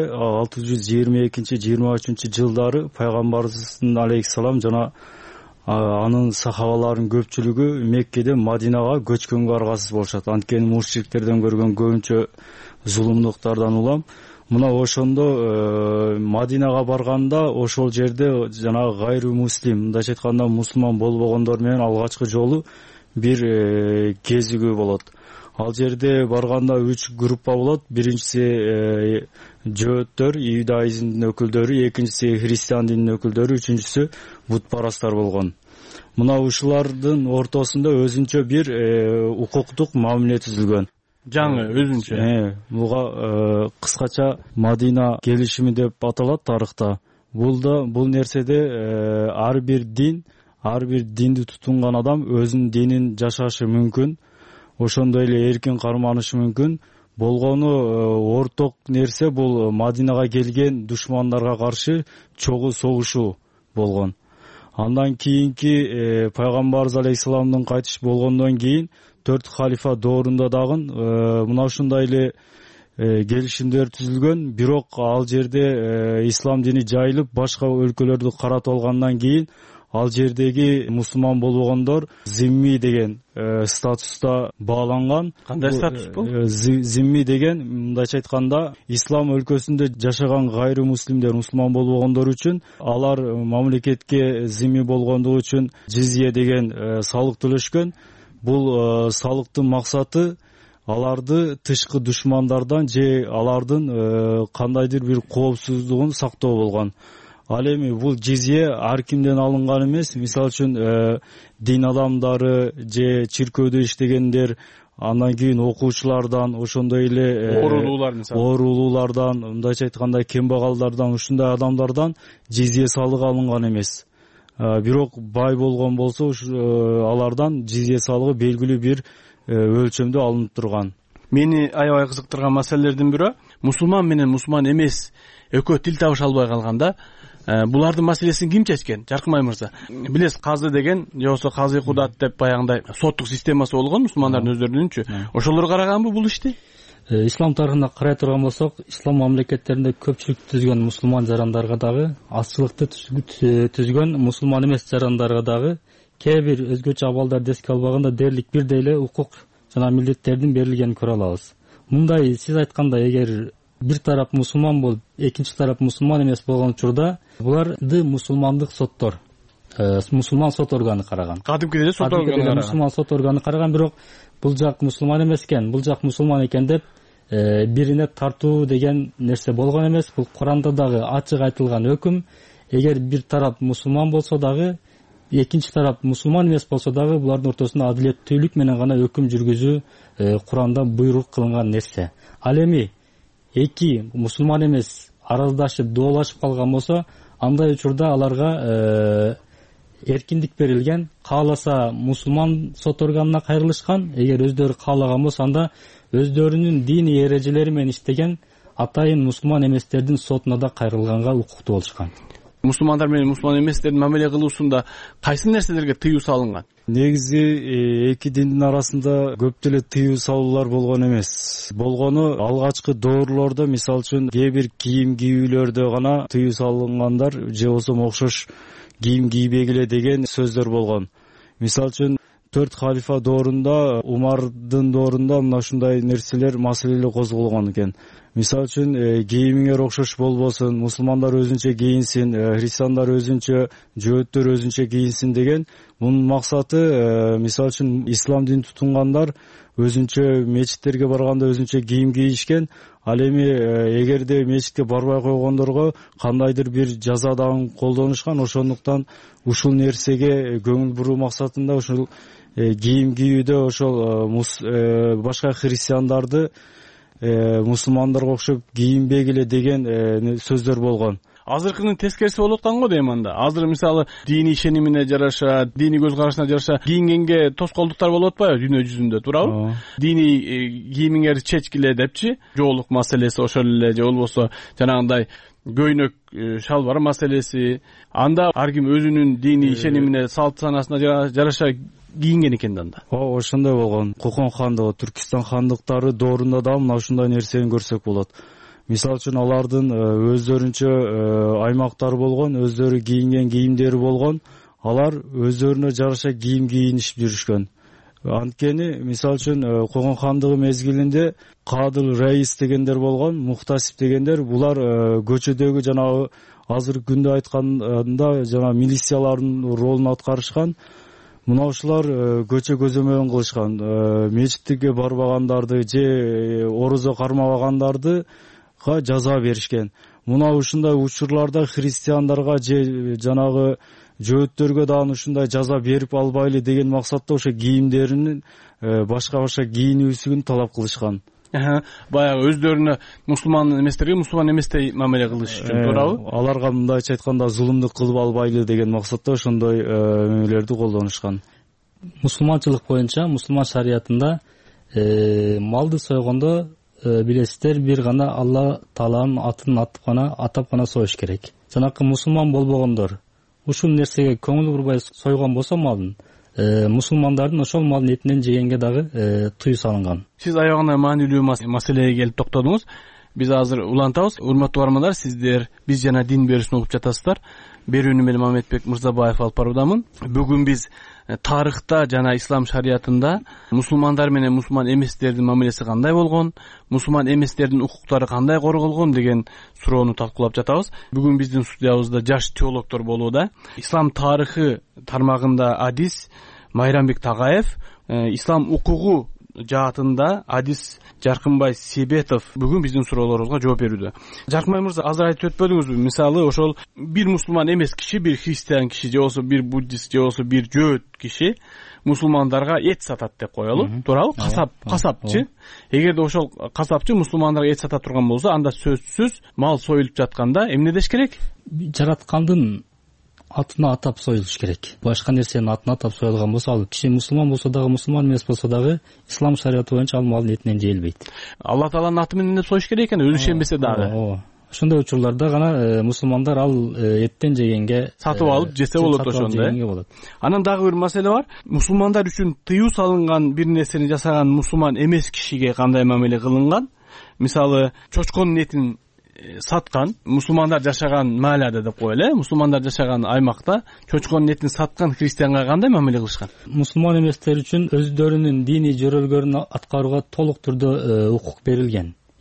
622-23 жылдары пайгамбарыбыздын алейхиссалам жана анын сахабаларынын көпчүлүгү Меккеден Мадинага көчкөнгө аргасыз болушат. Анткени мушриктерден көргөн көбүнчө зулумдуктардан улам. Мына ошондо Мадинага барганда ошол жерде жана гайру муслим, мындайча айтканда мусулман болбогондор менен алгачкы жолу бир кезигүү болот. Ал жерде барганда 3 группа болот. Биринчиси жөөттөр, иудаизмдин өкүлдөрү, экинчиси христиан дининин өкүлдөрү, үчүнчүсү бутпарастар болгон. Мына ушулардын ортосунда өзүнчө бир укуктук мамиле түзүлгөн. Жаңы өзүнчө. Буга кыскача Мадина келишими деп аталат тарыхта. Бул нерседе ар бир динди тутунган адам өзүнүн динин жашашы мүмкүн. Ошондой эле эркин карманышы мүмкүн. Болгону орток нерсе бул Мадинага келген душмандарга каршы чогуу согушуу болгон. Андан кийинки пайгамбарыбыз алейхисаламдын кайтыш болгондон кийин 4 халифа доорунда дагы мына ушундай эле келишимдер түзүлгөн. Бирок ал жерде ислам дини жайылып башка өлкөлөрдү каратып алгандан кийин ал жердеги мусулман болбогондор зимми деген статуста бааланган. Кандай статус бул? Зимми деген, мындайча айтканда, ислам өлкөсүндө жашаган гайру муслимдер, мусулман болбогондор үчүн алар мамлекетке зимми болгондугу үчүн жизия деген салык төлөшкөн. Бул салыктын максаты аларды тышкы душмандардан же алардын кандайдыр бир коопсуздугун сактоо болгон. Ал эми бул жизия ар кимден алынган эмес. Мисалы үчүн дин адамдары же чиркөөдө иштегендер, андан кийин окуучулардан, ошондой эле оорулуулардан, мындайча айтканда кембагалдардан, ушундай адамдардан жизия салыгы алынган эмес. Бирок бай болгон болсо алардан жизия салыгы белгилүү бир өлчөмдө алынып турган. Мени аябай кызыктырган маселелердин бирөө мусулман менен мусулман эмес экөө тил табыша албай калганда булардын маселесин ким чечкен? Жаркымай мырза. Билесиз, казы деген, же болбосо казы кудат деп баягындай соттук системасы болгон мусулмандардын өздөрүнүнчү. Ошолор караганбы бул ишти? Ислам тарыхына карай турган болсок, ислам мамлекеттеринде көпчүлүк түзгөн мусулман жарандарга дагы, азчылыкты түзгөн мусулман эмес жарандарга дагы кээ бир өзгөчө абалдарды эске албаганда дээрлик бирдей эле укук жана милдеттердин берилгенин көрө алабыз. Мындай сиз айткандай, эгер бир тарап мусулман болуп экинчи тарап мусулман эмес болгон учурда буларды мусулмандык соттор, мусулман сот органы караган. Кадимкиде сот органы мусулман сот органы караган, бирок бул жак мусулман эмес экен, бул жак мусулман экен деп бирине тартуу деген нерсе болгон эмес. Бул Куранда дагы ачык айтылган өкүм. Эгер бир тарап мусулман болсо дагы, экинчи тарап мусулман эмес болсо дагы, булардын ортосунда адилеттүүлүк менен гана өкүм жүргүзүү Куранда буйрук кылынган нерсе. Ал эми эки мусулман эмес араздашып доолашып калган болсо, андай учурда аларга эркиндик берилген. Кааласа мусулман сот органына кайрылышкан, эгер өздөрү каалаган болсо анда өздөрүнүн диний эрежелери менен иштеген атайын мусулман эместердин сотуна да кайрылганга укуктуу болушкан. Мусулмандар менен мусулман эместердин мамиле кылуусунда кайсы нерселерге тыюу салынган? Негизи эки диндин арасында көп деле тыюу салуулар болгон эмес. Болгону алгачкы доорлордо, мисалы үчүн кээ бир кийим кийүүлөрдө гана тыюу салынгандар, же болбосо окшош кийим кийбегиле деген сөздөр болгон. Мисалы үчүн 4 халифа доорунда, Умардын доорунда мына ушундай нерселер, маселелер козголгон экен. Мисалы үчүн кийимиңер окшош болбосун, мусулмандар өзүнчө кийинсин, христиандар өзүнчө, жөөттөр өзүнчө кийинсин деген. Мунун максаты, мисалы үчүн ислам дин тутунгандар өзүнчө мечиттерге барганда өзүнчө кийим кийишкен. Ал эми эгерде мечитке барбай койгондорго кандайдыр бир жаза дагы колдонушкан. Ошондуктан ушул нерсеге көңүл буруу максатында ушул кийим кийүүдө ошол башка христиандарды мусулмандарга окшоп кийинбегиле деген сөздөр болгон. Азыркынын тескериси болуп аткан го дейм анда. Азыр мисалы диний ишенимине жараша, диний көз карашына жараша кийингенге тоскоолдуктар болуп атпайбы дүйнө жүзүндө, туурабы? Диний кийимиңерди чечкиле депчи, жоолук маселеси ошол эле, же болбосо жанагындай көйнөк шалбар маселеси. Анда ар ким өзүнүн диний ишенимине, салт санасына жараша кийинген экен да анда. Ошондой болгон. Кокон хандыгы, Түркистан хандыктары доорунда да мына ушундай нерсени көрсөк болот. Мисалы үчүн алардын өздөрүнчө аймактары болгон, өздөрү кийинген кийимдери болгон. Алар өздөрүнө жараша кийим кийинишип жүрүшкөн. Анткени мисалы үчүн Кокон хандыгы мезгилинде Кадыл Раис дегендер болгон, Мухтасип дегендер, булар көчөдөгү жанагы азыркы күндө айтканда жана милициялардын ролун аткарышкан. Мына ушулар көчө көзөмөлүн кылышкан. Мечитке барбагандарды же орозо кармабагандарды жаза беришкен. Мына ушундай учурларда христиандарга же жанагы жөөттөргө дагы ушундай жаза берип албайлы деген максатта ошо кийимдеринин башка кийинүүсүн талап кылышкан. Баягы өздөрүнө мусулман эместерге мусулман эместей мамиле кылыш үчүн, туурабы? Аларга мындайча айтканда зулумдук кылып албайлы деген максатта ошондой мамилелерди колдонушкан. Мусулманчылык боюнча, мусулман шариятында малды сойгондо билесиздер, бир гана Алла Тааланын атын атап гана союш керек. Жанакы мусулман болбогондор ушул нерсеге көңүл бурбай сойгон болсо малын, мусулмандардын ошол малдын этинен жегенге дагы тыюу салынган. Сиз аягында маанилүү маселеге келип токтодуңуз. Биз азыр улантабыз. Урматтуу бармандар, сиздер биз жана дин берүүсүн угуп жатасыздар. Берүүнү мен Мамедбек Мырзабаев алып баруудамын. Бүгүн биз тарыхта жана ислам шариятында мусулмандар менен мусулман эместердин мамилеси кандай болгон, мусулман эместердин укуктары кандай корголгон деген суроону талкуулап жатабыз. Бүгүн биздин студиябызда жаш теологдор болууда. Ислам тарыхы тармагында адис Майрамбек Тагаев, ислам укугу жаатында адис Жаркынбай Себетов бүгүн биздин суроолорубузга жооп берүүдө. Жаркынбай мырза, азыр айтып өтпөдүңүзбү? Мисалы, ошол бир мусулман эмес киши, бир христиан киши, же болбосо бир буддист, же болбосо бир жөөт киши мусулмандарга эт сатат деп коелу, туурабы? Касапчы. Эгерде ошол касапчы мусулмандарга эт сата турган болсо, анда сөзсүз мал союлуп жатканда эмне деш керек? Жараткандын атына атап союлуш керек. Башка нерсенин атына атап союлган болсо, ал киши мусулман болсо дагы, мусулман эмес болсо дагы ислам шариаты боюнча ал малдын этинен жейилбейт. Алла Тааланын аты менен союш керек экен, өзү ишенбесе дагы. Ошондой учурларда гана мусулмандар ал эттен жегенге сатып алып жесе болот ошондо. Анан дагы бир маселе бар. Мусулмандар үчүн тыюу салынган бир нерсени жасаган мусулман эмес кишиге кандай мамиле кылынган? Мисалы, чочконун этин саткан, мусулмандар жашаган маалада деп коелу, мусулмандар жашаган аймакта чочконун этин саткан христианга кандай мамиле кылышкан? Мусулман эместер үчүн өздөрүнүн диний жөрөлгөрүн аткарууга толук түрдө укук берилген.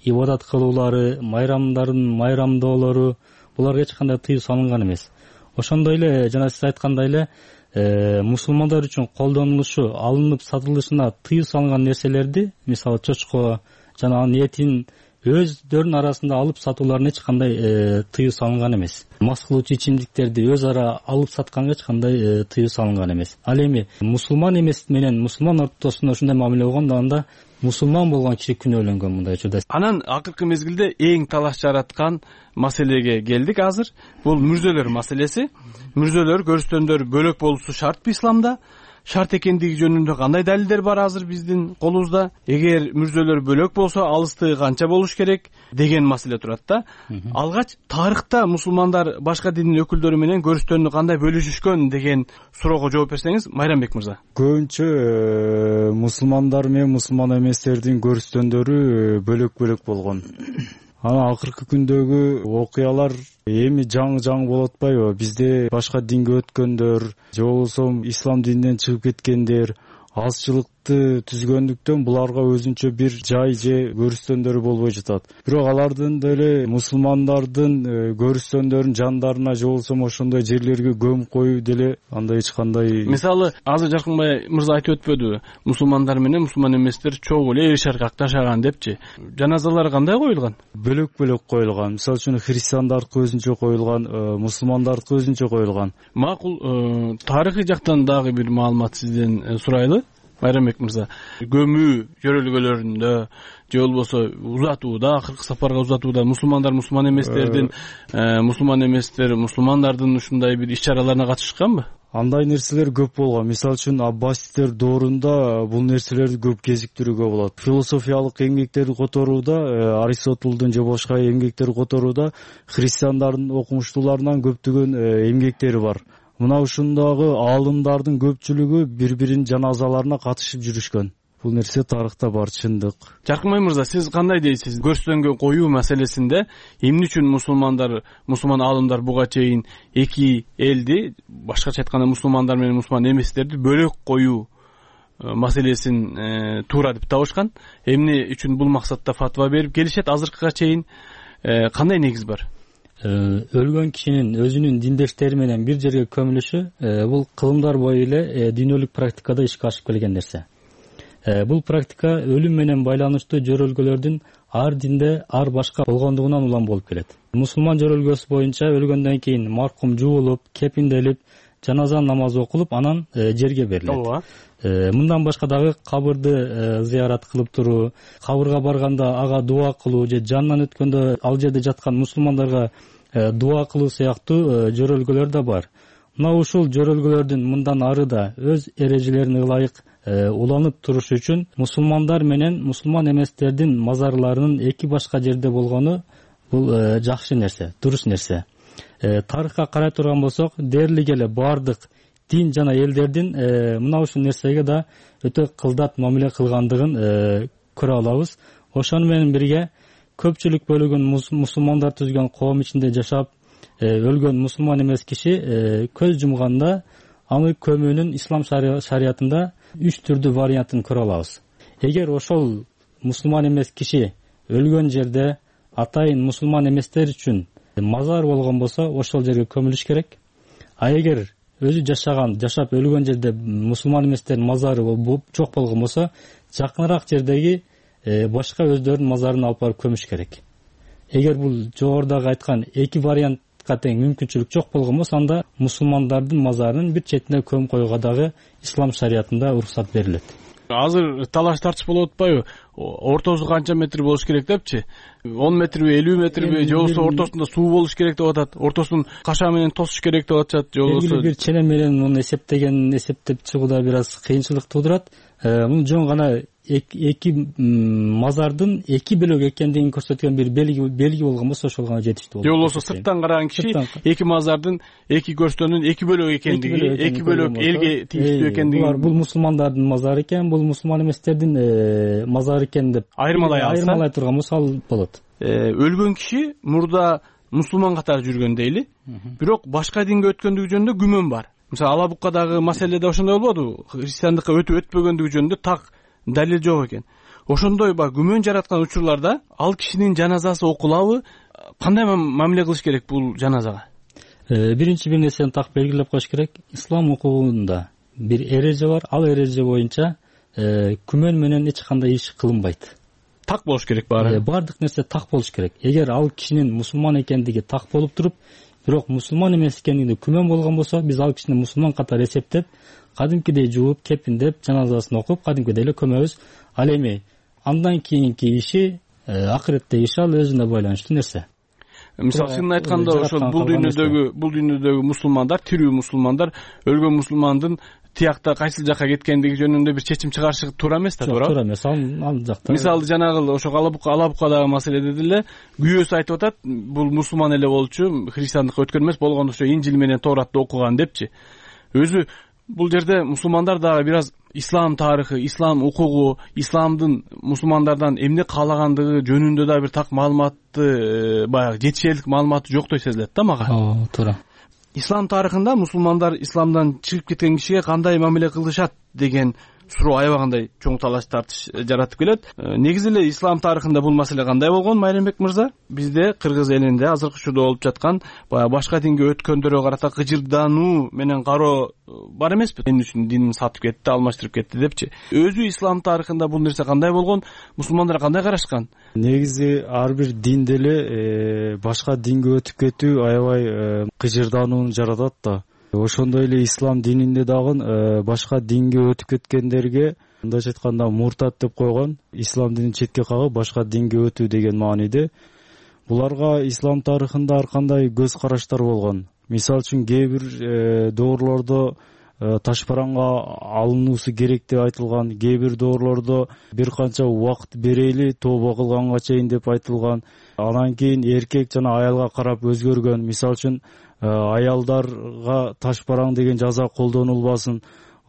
ибадат кылуулары, майрамдоолору буларга эч кандай тыюу салынган эмес. Ошондой эле жана сиз айткандай эле мусулмандар үчүн колдонулушу, алынып сатылышына тыюу салынган нерселерди, мисалы чочко жана анын этин өздөрүнүн арасында алып сатууларына эч кандай тыюу салынган эмес. Мас кылуучу ичимдиктерди өз ара алып сатканга эч кандай тыюу салынган эмес. Ал эми мусулман эмес менен мусулман ортосунда ушундай мамиле болгондо анда мусулман болгон киши күнөөлөнгөн мындай учурда. Анан акыркы мезгилде эң талаш жараткан маселеге келдик азыр. Бул мүрзөлөр маселеси. Мүрзөлөр, көрүстөндөр бөлөк болушу шартпы исламда? Шарт экендиги жөнүндө кандай далилдер бар азыр биздин колубузда? Эгер мүрзөлөр бөлөк болсо, алыстыгы канча болуш керек деген маселе турат да. Алгач тарыхта мусулмандар башка диндин өкүлдөрү менен көрүстөнү кандай бөлүшүшкөн деген суроого жооп берсеңиз, Майрамбек мырза. Көбүнчө мусулмандар менен мусулман эместердин көрүстөндөрү бөлөк болгон. Анан акыркы күндөгү окуялар эми жаңы болуп атпайбы? Бизде башка динге өткөндөр, же болбосо ислам дининен чыгып кеткендер, азчылыкты түзгөндүктөн буларга өзүнчө бир жай же көрүстөндөрү болбой жатат. Бирок алардын деле мусулмандардын көрүстөндөрүнүн жандарына же болбосо ошондой жерлерге көмүп коюу деле андай эч кандай. Мисалы, азыр Жаркынбай мырза айтып өтпөдүбү? Мусулмандар менен мусулман эместер чогуу эле эр какташаган депчи. Жаназалар кандай коюлган? Бөлөк коюлган. Мисалы үчүн христиандардыкы өзүнчө коюлган, мусулмандардыкы өзүнчө коюлган. Макул, тарыхый жактан дагы бир маалымат сизден сурайлы. Майрамбек мырза, көмүү жөрөлгөлөрүндө же болбосо узатууда, акыркы сапарга узатууда мусулман эместердин мусулмандардын ушундай бир иш-чараларына катышканбы? Андай нерселер көп болгон. Мисалы үчүн Аббасидтер доорунда бул нерселерди көп кезиктирүүгө болот. Философиялык эмгектерди которууда, Аристотелдун же башка эмгектерди которууда христиандардын окумуштууларынан көптөгөн эмгектери бар. Мына ушундагы аалымдардын көпчүлүгү бири-биринин жаназаларына катышып жүрүшкөн. Бул нерсе тарыхта бар, чындык. Жаркынбай мырза, сиз кандай дейсиз? Көрүстөнгө коюу маселесинде эмне үчүн мусулман аалымдар буга чейин эки элди, башкача айтканда мусулмандар менен мусулман эместерди бөлөк коюу маселесин туура деп табышкан? Эмне үчүн бул максатта фатва берип келишет азыркыга чейин? Кандай негиз бар? Өлгөн кишинин өзүнүн диндештери менен бир жерге көмүлүшү бул кылымдар бою эле дүйнөлүк практикада ишке ашып келген нерсе. Бул практика өлүм менен байланыштуу жөрөлгөлөрдүн ар динде ар башка болгондугунан улам болуп келет. Мусулман жөрөлгөсү боюнча өлгөндөн кийин маркум жуулуп, кепинделип, жаназа намазы окулуп, анан жерге берилет. Мындан башка дагы кабырды зыярат кылып туруу, кабырга барганда ага дуа кылуу же жанынан өткөндө ал жерде жаткан мусулмандарга дуа кылуу сыяктуу жөрөлгөлөр да бар. Мына ушул жөрөлгөлөрдүн мындан ары да өз эрежелерине ылайык уланып турушу үчүн мусулмандар менен мусулман эместердин мазарларынын эки башка жерде болгону бул жакшы нерсе, туруш нерсе. Тарыхка карай турган болсок, дээрлик эле бардык дин жана элдердин мына ушул нерсеге да өтө кылдат мамиле кылгандыгын көрө алабыз. Ошону менен бирге көпчүлүк бөлүгүн мусулмандар түзгөн коом ичинде жашап өлгөн мусулман эмес киши көз жумганда аны көмүүнүн ислам шариятында 3 түрдүү вариантын көрө алабыз. Эгер ошол мусулман эмес киши өлгөн жерде атайын мусулман эместер үчүн мазар болгон болсо, ошол жерге көмүлүш керек. А эгер өзү жашап өлгөн жерде мусулман эместердин мазары жок болгон болсо, жакыныраак жердеги башка өздөрүнүн мазарына алып барып көмүш керек. Эгер бул жогорудагы айткан эки вариантка тең мүмкүнчүлүк жок болгон болсо, анда мусулмандардын мазарынын бир четине көмүп коюуга дагы ислам шариятында уруксат берилет. Азыр талаш тартыш болуп атпайбы? Ортосу канча метр болуш керек депчи? 10 метрби, 50 метрби, же болбосо ортосунда суу болуш керек деп атат. Ортосун каша менен тосуш керек деп атышат, же болбосо бир чене менен муну эсептеп чыгууда бир аз кыйынчылык туудурат. Мун жөн гана эки мазардын эки бөлөк экендигин көрсөткөн бир белги болгон болсо, ошол гана жетиштүү болот. Же болбосо сырттан караган киши эки мазардын эки көрстөнүн эки бөлөк экендиги, эки бөлөк элге тийиштүү экендиги. Бул мусулмандардын мазары экен, бул мусулман эместердин мазары экен деп айырмалай турган мисал болот. Өлгөн киши мурда мусулман катары жүргөн дейли, бирок башка динге өткөндүгү жөнүндө күмөн бар. Мисалы Алабуккадагы маселеде ошондой болбодубу? Христиандыкка өтүп өтпөгөндүгү жөнүндө так далил жок экен. ошондой баягы күмөн жараткан учурларда ал кишинин жаназасы окулабы, кандай мамиле кылыш керек бул жаназага? Биринчи бир нерсени так белгилеп коюш керек. Ислам укугунда бир эреже бар. Ал эреже боюнча күмөн менен эч кандай иш кылынбайт. Так болуш керек баары. Бардык нерсе так болуш керек. Эгер ал кишинин мусулман экендиги так болуп туруп, бирок мусулман эмес экендигинде күмөн болгон болсо, биз ал кишини мусулман катары эсептеп, кадимкидей жууп, кепиндеп, жаназасын окуп, кадимкидей эле көмөбүз. Ал эми андан кийинки иши, акыреттеги иши ал өзүнө байланыштуу нерсе. Мисалы чынын айтканда ошол бул дүйнөдөгү мусулмандар, тирүү мусулмандар өлгөн мусулмандын тиякта кайсыл жакка кеткендиги жөнүндө бир чечим чыгарышы туура эмес да, туура? Туура эмес. Ал жакта. Мисалы жанагы ошол алабукадагы маселеде деле күйөөсү айтып атат, бул мусулман эле болчу, христиандыкка өткөн эмес, болгондо ошо Инжил менен Торатты окуган депчи. Өзү бул жерде мусулмандар дагы бир аз ислам тарыхы, ислам укугу, исламдын мусулмандардан эмне каалагандыгы жөнүндө да бир так маалыматты, баягы жетишерлик маалыматы жоктой сезилет да мага. Туура. Ислам тарыхында мусулмандар исламдан чыгып кеткен кишиге кандай мамиле кылышат деген суроо аябагандай чоң талаш тартыш жаратып келет. Негизи эле ислам тарыхында бул маселе кандай болгон, Майрамбек мырза? Бизде Кыргыз элинде азыркы учурда болуп жаткан баягы башка динге өткөндөргө карата кыжырдануу менен кароо бар эмеспи? Мен үчүн динин сатып кетти, алмаштырып кетти депчи. Өзү ислам тарыхында бул нерсе кандай болгон? Мусулмандар кандай карашкан? Негизи ар бир динде эле башка динге өтүп кетүү аябай кыжырданууну жаратат да. Ошондой эле ислам дининде дагы башка динге өтүп кеткендерге мындайча айтканда муртат деп койгон, ислам динин четке кагып башка динге өтүү деген мааниде. Буларга ислам тарыхында ар кандай көз караштар болгон. Мисалы үчүн кээ бир доорлордо таш бараңга алынуусу керек деп айтылган, кээ бир доорлордо бир канча убакыт берели тооба кылганга чейин деп айтылган. Анан кийин эркек жана аялга карап өзгөргөн. Мисалы үчүн аялдарга таш бараң деген жаза колдонулбасын,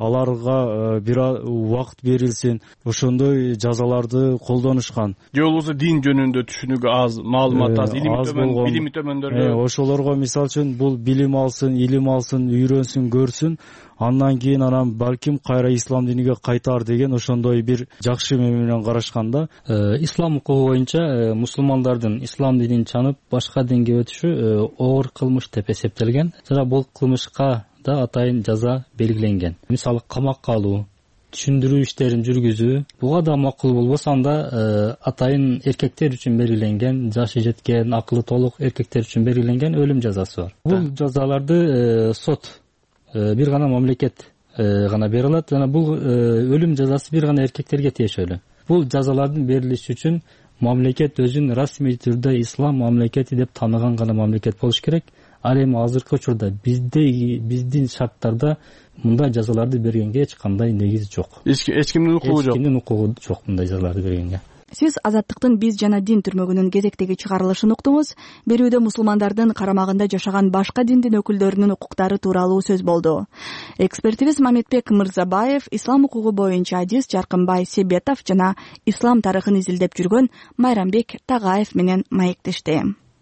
аларга бир убакыт берилсин, ошондой жазаларды колдонушкан. Же болбосо дин жөнүндө түшүнүгү аз, маалымат аз, билими төмөндөргө ошолорго мисалы үчүн бул билим алсын, илим алсын, үйрөнсүн, көрсүн, андан кийин балким кайра ислам диниге кайтар деген ошондой бир жакшы менен карашкан да. Ислам укугу боюнча мусулмандардын ислам динин чанып башка динге өтүшү оор кылмыш деп эсептелген. Жана бул кылмышка да атайын жаза белгиленген. Мисалы камакка алуу, түшүндүрүү иштерин жүргүзүү, буга да макул болбосо анда атайын эркектер үчүн белгиленген, жашы жеткен, акылы толук эркектер үчүн белгиленген өлүм жазасы бар. Бул жазаларды сот бир гана мамлекет гана бере алат жана бул өлүм жазасы бир гана эркектерге тиешелүү. Бул жазалардын берилиши үчүн мамлекет өзүн расмий түрдө ислам мамлекети деп тааныган гана мамлекет болуш керек. Ал эми азыркы учурда биздин шарттарда мындай жазаларды бергенге эч кандай негиз жок. Эч кимдин укугу жок. Эч кимдин укугу жок мындай жазаларды бергенге. Сиз Азаттыктын биз жана дин түрмөгүнүн кезектеги чыгарылышын уктуңуз. Берүүдө мусулмандардын карамагында жашаган башка диндин өкүлдөрүнүн укуктары тууралуу сөз болду. Экспертибиз Мамедбек Мырзабаев, ислам укугу боюнча адис Жаркынбай Себетов жана ислам тарыхын изилдеп жүргөн Майрамбек Тагаев менен маектешти.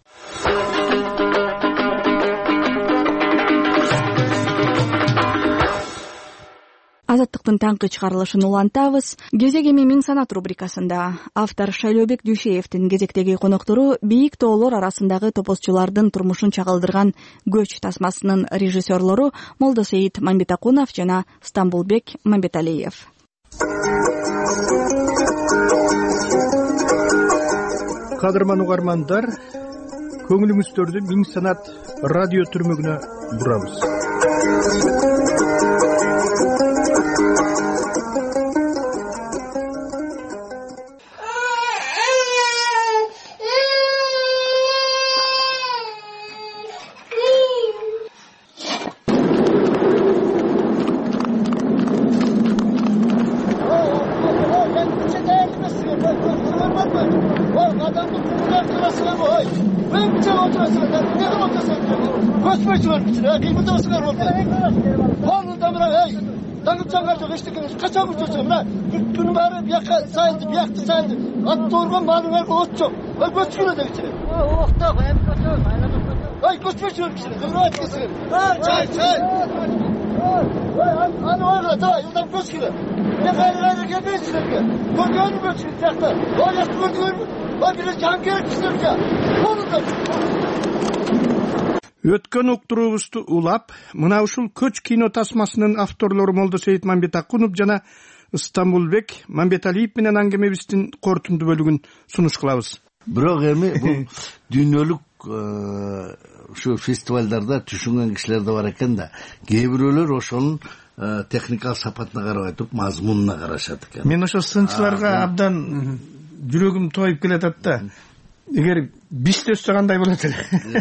Азаттыктын таңкы чыгарылышын улантабыз. Кезек эми Миң санат рубрикасында автор Шайлообек Дүйшеевдин кезектеги коноктору бийик тоолор арасындагы топозчулардын турмушун чагылдырган Көч тасмасынын режиссерлору Молдосейит Мамбетакунов жана Стамбулбек Мамбеталиев. Кадырман угармандар, көңүлүңүздөрдү Миң санат радио түрмөгүнө бурабыз. Kaçan uçuyorsun lan? Günün bari bir yaka sayıldı, bir yaktı sayıldı. At doğurgan malın var, ot çok. Ay göçküne de içine. Ay göçme şöyle içine. Kıvrı at kesin. Çay. Аны ойла, давай, ылдам көшкілі. Мен қайры келмейін сіздерге. Көргенім өтсін сияқты. Ойлақты көргенім, бір жан керек сіздерге. Болыңдар. Өткөн уктуруубузду улап, мына ушул көч кино тасмасынын авторлору Молдосейит Мамбетакунов жана Стамбулбек Мамбеталиев менен аңгемебиздин корутунду бөлүгүн сунуш кылабыз. Бирок эми бул дүйнөлүк ушу фестивалдарда түшүнгөн кишилер да бар экен да. Кээ бирөөлөр ошонун техникалык сапатына карабай туруп мазмунуна карашат экен. Мен ошо сынчыларга абдан жүрөгүм тоюп келатат да. Эгер биште өссө кандай болот эле?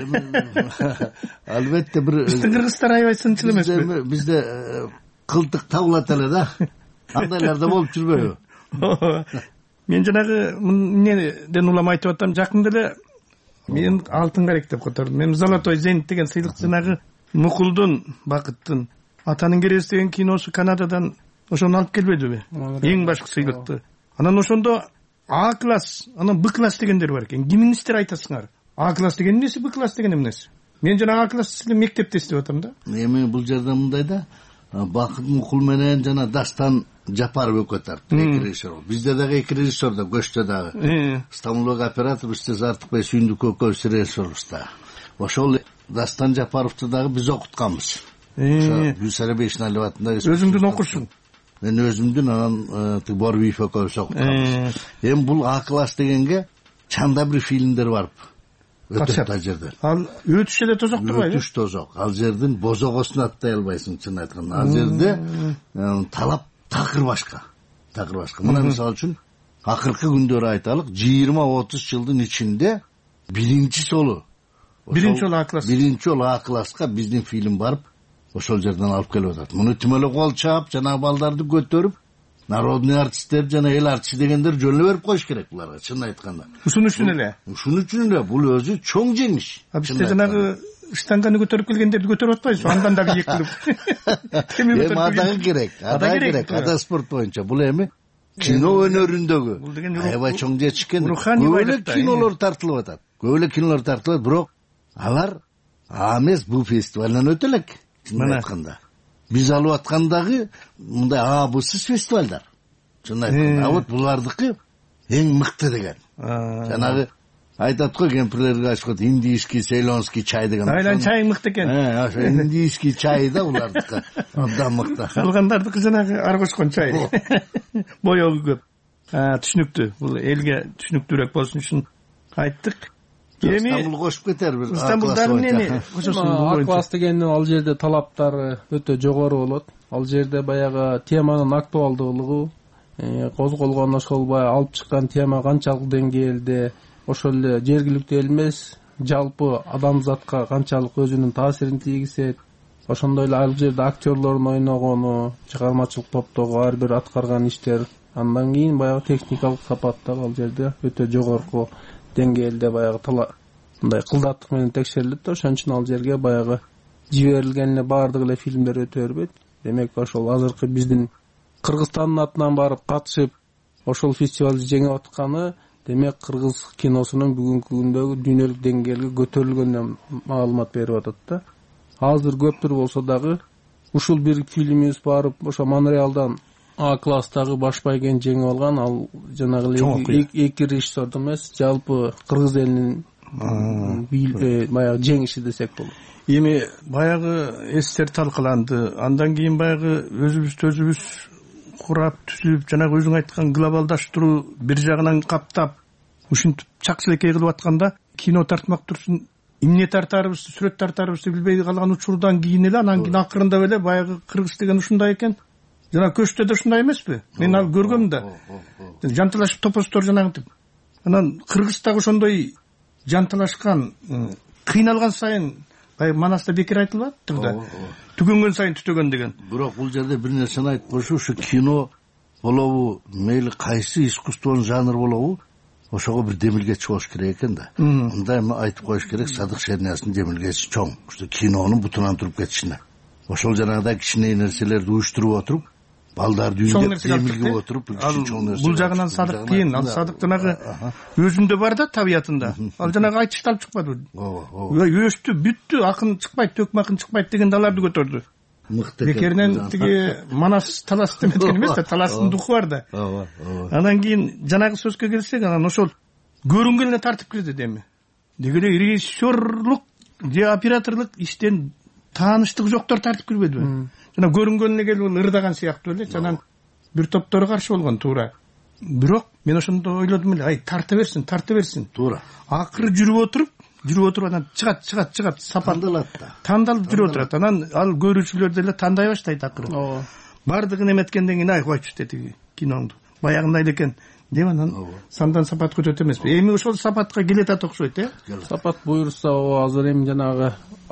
Албетте бир биздин кыргыздар аябай сынчыл эмеспи? Бизде кылтык табылат эле да. Андайлар да болуп жүрбөйбү? Мен жанагы эмнеден улам айтып атам, жакында эле мен алтын карек деп котордум. Мен Золотой зенит деген сыйлык жанагы Мукулдун Бакыттын Атанын кереси деген киносу Канададан ошону алып келбедиби? Эң башкы сыйлыкты. Анан ошондо А класс, анан Б класс дегендер бар экен. Кимиңиздер айтасыңар? А класс деген эмнеси, Б класс деген эмнеси? Мен жана А класс эле мектепте иштеп атам да. Эми бул жерде мындай да, Бакыт Мукул менен жана Дастан Жапаров өкөтөр. Эки режиссер. Бизде дагы эки режиссер да, көчтө дагы. Стамбулдагы оператор Үстөз Артыкбай Сүйүндүк экөөбүз режиссербуз да. Ошол Дастан Жапаровду дагы биз окутканбыз. Гүлсара Бейшналиев атында. Өзүңдүн окурсуң? Мен өзүмдүн, анан Борбиев экөөбүз окутканбыз. Эми бул А класс дегенге чанда бир фильмдер барып өтөт ал жерде. Ал өтүш эле тозок турбайбы? Өтүш тозок. Ал жердин бозогосун аттай албайсың, чын айтканда. Ал жерде талап такыр башка. Такыр башка. Мына мисалы үчүн акыркы күндөрү айталык, 20-30 жылдын ичинде биринчи жолу А класска биздин фильм барып ошол жерден алып келип атат. Муну тим эле кол чаап, жана балдарды көтөрүп, народный артисттер жана эл артисти дегендер жөн эле берип коюш керек буларга, чын айтканда. Ушун үчүн эле. Ушун үчүн эле бул өзү чоң жеңиш. Бизде жанагы штанганы көтөрүп келгендерди көтөрүп атпайбызбы? Андан дагы ийгилип. Эми адагы керек. Ада спорт боюнча. Бул эми кино өнөрүндөгү аябай чоң жетишкен. Көп эле кинолор тартылып атат. Көп эле кинолор тартылат, бирок алар эмес бул фестивалдан өтө элек. Чын айтканда. Биз алып аткандагы мындай Бсыз фестивалдар. Чын айтканда. Вот булардыкы эң мыкты деген. Жанагы айтат го кемпирлерге айтышат, индийский, цейлонский чай деген. Айлан чай мыкты экен. Ошо индийский чай да булардыкы. Абдан мыкты. Калгандардыкы жанагы аргошкон чай. Боёгу көп. Түшүнүктүү. Бул элге түшүнүктүүрөөк болсун үчүн айттык. Стамбул кошуп кетер бир. Стамбулдагы эмнени кошосуң? А класс дегендин ал жерде талаптары өтө жогору болот. Ал жерде баягы теманын актуалдуулугу, козголгон ошол баягы алып чыккан тема канчалык деңгээлде, ошол эле жергиликтүү эл эмес, жалпы адамзатка канчалык өзүнүн таасирин тийгизет. Ошондой эле ал жерде актерлордун ойногону, чыгармачылык топтогу ар бир аткарган иштер, андан кийин баягы техникалык сапатта ал жерде өтө жогорку деңгээлде баягы мындай кылдаттык менен текшерилет да, ошон үчүн ал жерге баягы жиберилген эле баардык эле фильмдер өтө бербейт. Демек ошол азыркы биздин Кыргызстандын атынан барып катышып ошол фестивалды жеңип атканы, демек кыргыз киносунун бүгүнкү күндөгү дүйнөлүк деңгээлге көтөрүлгөнүнөн маалымат берип атат да. Азыр көптүр болсо дагы ушул бир фильмибиз барып ошо Монреалдан А класстагы баш байгени жеңип алган, ал жанагы эки режиссердун эмес, жалпы кыргыз элинин баягы жеңиши десек болот. Эми баягы эстер талкаланды. Андан кийин баягы өзүбүз курап, түзүп, жанагы өзүң айткан глобалдаштыруу бир жагынан каптап, ушинтип чакчылекей кылып атканда, кино тартмак турсун, эмне тартарыбызды, сүрөт тартарыбызды билбей калган учурдан кийин эле, анан кийин акырында эле баягы Кыргыз деген ушундай экен. Жана көчтө да ушундай эмеспи? Мен ал көргөм да. Жанталашып топостор жанагынтип. Анан Кыргызда ошондой жанталашкан, кыйналган сайын Манаста бекер айтылып атты да. Түгөнгөн сайын түтөгөн деген. Бирок бул жерде бир нерсени айтып коюшу, ушу кино болобу, мейли кайсы искусствонун жанры болобу, ошого бир демилгечи болуш керек экен да. Мындай айтып коюш керек, Садык Шерниязовдун демилгечи чоң. Ушу кинонун бутунан туруп кетишине. Ошол жанагыдай кичине нерселерди уюштуруп отуруп, балдарды үйүндө демилгеп отуруп, чоң нерсе. Бул жагынан Садык кийин, ал Садык жанагы өзүндө бар да табиятында. Ал жанагы айтышталып чыкпады. Өстү, бүттү, акын чыкпайт, төкмө акын чыкпайт деген даларды көтөрдү. мыкты бекеринен тиги манас талас деметкен эмес да, таластын духу бар да. Ооба. Анан кийин жанагы сөзгө келсек, анан ошол көрүнгөн эле тартып кирет эми. Дегеле режиссерлук же операторлук иштен тааныштыгы жоктор тартып кирбедиби? Жана көрүнгөнүнө келип ырдаган сыяктуу эле. Анан бир топтору каршы болгон, туура. Бирок мен ошондо ойлодум эле, ай тарта берсин. Туура. Акыры жүрүп отуруп анан чыгат сапат тандалып жүрүп отурат. Анан ал көрүүчүлөр деле тандай баштайт акыры. Бардыгын эметкенден кийин ай койчу деди киноңду. Баягындай эле экен деп анан сандан сапат көтөт эмеспи? Эми ошол сапатка келетат окшойт, Сапат буйрса, азыр эми жанагы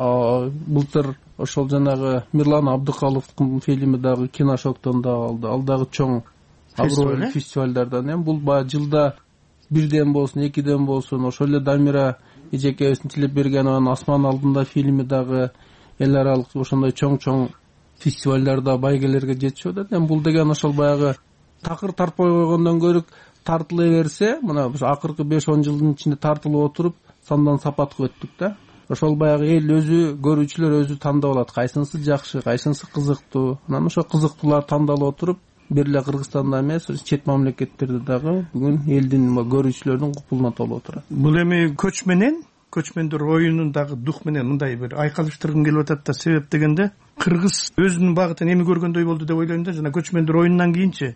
былтыр ошол жанагы Мирлан Абдыкаловдун фильми дагы Киношоктон да алды. Ал дагы чоң абройлуу фестивалдардан. Эми бул баягы жылда бирден болсун, экиден болсун, ошол эле Дамира эжекебиздин тилеп берген Асман алдында фильми дагы эл аралык ошондой чоң фестивалдарда байгелерге жетишип атат. Эми бул деген ошол баягы такыр тарпой койгондон көрүк тартыла берсе, мына акыркы 5-10 жылдын ичинде тартылып отуруп сандан сапатка өттүк да. Ошол баягы эл өзү, көрүүчүлөр өзү тандап алат, кайсынысы жакшы, кайсынысы кызыктуу. Анан ошо кызыктуулар тандалып отуруп, бир эле Кыргызстанда эмес, чет мамлекеттерде дагы бүгүн элдин көрүүчүлөрдүн купулуна толуп отурат. Бул эми көчмөндөр оюнун дагы дух менен мындай бир айкалыштыргым келип атат да. Себеп дегенде кыргыз өзүнүн багытын эми көргөндөй болду деп ойлойм да, жана көчмөндөр оюнунан кийинчи.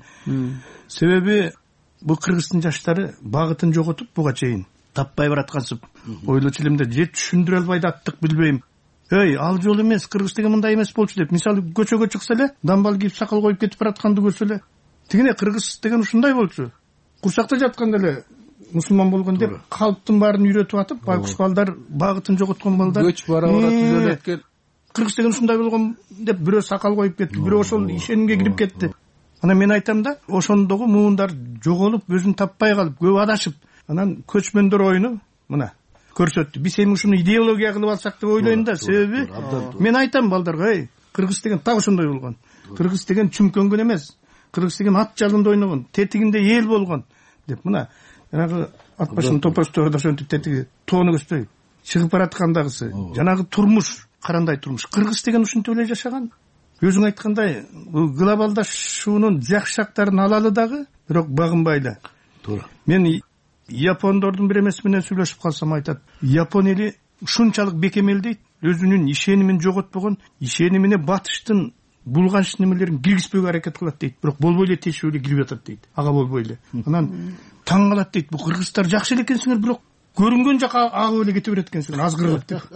Себеби бул кыргыздын жаштары багытын жоготуп буга чейин таппай бараткансып, ойлочу элемде же түшүндүрө албай да аттык билбейм. Ал жол эмес, кыргыз деген мындай эмес болчу деп. Мисалы көчөгө чыкса эле, дамбал кийип сакал коюп кетип баратканды көрсө эле, тигине кыргыз деген ушундай болчу. Курсакта жатканда эле мусулман болгон деп калптын баарын үйрөтүп атып, байкуш балдар, багытын жоготкон балдар көч бара түзөлөт экен. Кыргыз деген ушундай болгон деп бирөө сакал коюп кетти, бирөө ошол ишенимге кирип кетти. Анан мен айтам да, ошондогу муундар жоголуп, өзүн таппай калып, көп адашып, анан көчмөндөр оюну мына көрсөттү. Биз эми ушуну идеология кылып алсак деп ойлойм да. Себеби мен айтам балдарга, кыргыз деген так ошондой болгон. Кыргыз деген чүмкөнгөн эмес. Кыргыз деген ат жалында ойногон, тетигинде эл болгон деп. Мына жанагы ат башын топостор да ошентип тетиги тоону көздөй чыгып бараткандагысы. Жанагы турмуш, карандай турмуш. Кыргыз деген ушинтип эле жашаган. Өзүң айткандай, глобалдашуунун жакшы жактарын алалы дагы, бирок багынбай эле. Туура. Мен япондордун бир эмеси менен сүйлөшүп калсам айтат, япон эли ушунчалык бекемел дейт, өзүнүн ишенимин жоготпогон, ишенимине батыштын булганч немелерин киргизбөөгө аракет кылат дейт, бирок болбой эле тиешип эле кирип атат дейт. Ага болбой эле. Анан таң калат дейт, бул кыргыздар жакшы эле экенсиңер, бирок көрүнгөн жака агып эле кете берет экенсиңер, азгырып деп.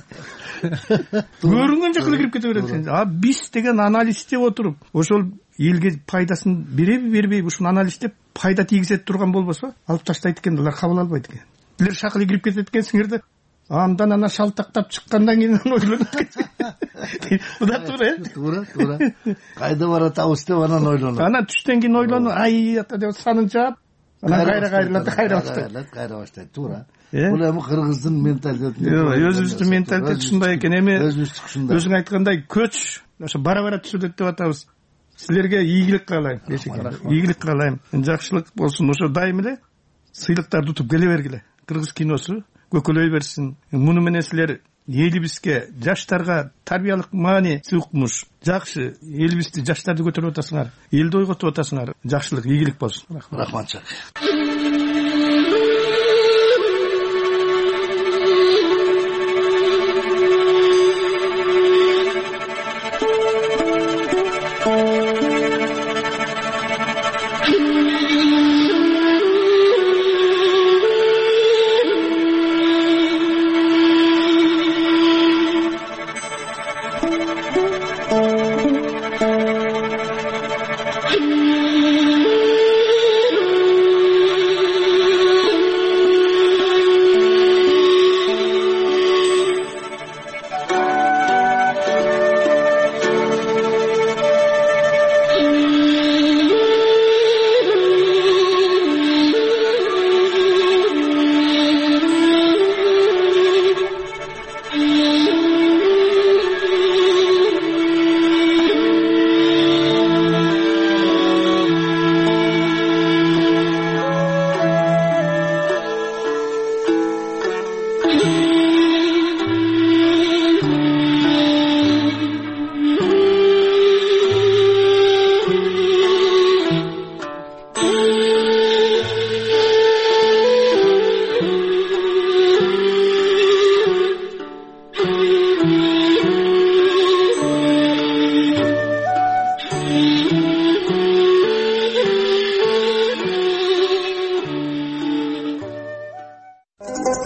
Көрүнгөн жака эле кирип кете берет экенсиңер. Биз деген анализдеп отуруп, ошол элге пайдасын береби, бербейби, ушуну анализдеп пайда тийгизет турган болбосо, алып таштайт экен, алар кабыл албайт экен. Билер шакылы кирип кетет экенсиңер да, андан ана шалтактап чыккандан кийин ойлонот экен. Буда туура, туура. Кайда баратабыз деп анан ойлонот. Анан түштөн кийин ойлонуп, ай ата деп санын чаап, анан кайра баштайт. Туура. Бул эми кыргыздын менталитети. Өзүбүздүн менталитет ушундай экен. Эми өзүң айткандай көч ошо бара-бара түзөлөт деп атабыз. Силерге ийгилик каалайм, ийгилик каалайм. Жакшылык болсун. Ошо дайым эле сыйлыктарды утуп келе бергиле. Кыргыз киносу көкөлөй берсин. Муну менен силер элибизге, жаштарга тарбиялык маани укмуш, жакшы элибизди, жаштарды көтөрүп атасыңар, элди ойготуп атасыңар. Жакшылык, ийгилик болсун. Рахмат.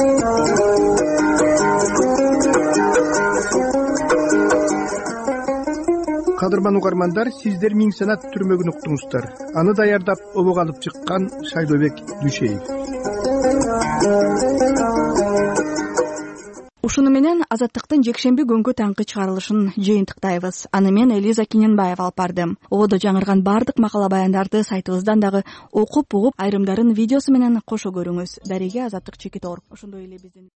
Кадырман угармандар, сиздер Миң Санат түрмөгүн уктуңуздар. Аны даярдап обок алып чыккан Шайлообек Дүйшеев. Ушуну менен Азаттыктын жекшемби күнгү таңкы чыгарылышын жыйынтыктайбыз. Аны мен Элиза Киненбаева алып бардым. Ободо жаңырган бардык макала баяндарды сайтыбыздан дагы окуп угуп, айрымдарын видеосу менен кошо көрүңүз. Дареге Азаттык Чекитор. Ошондой эле биздин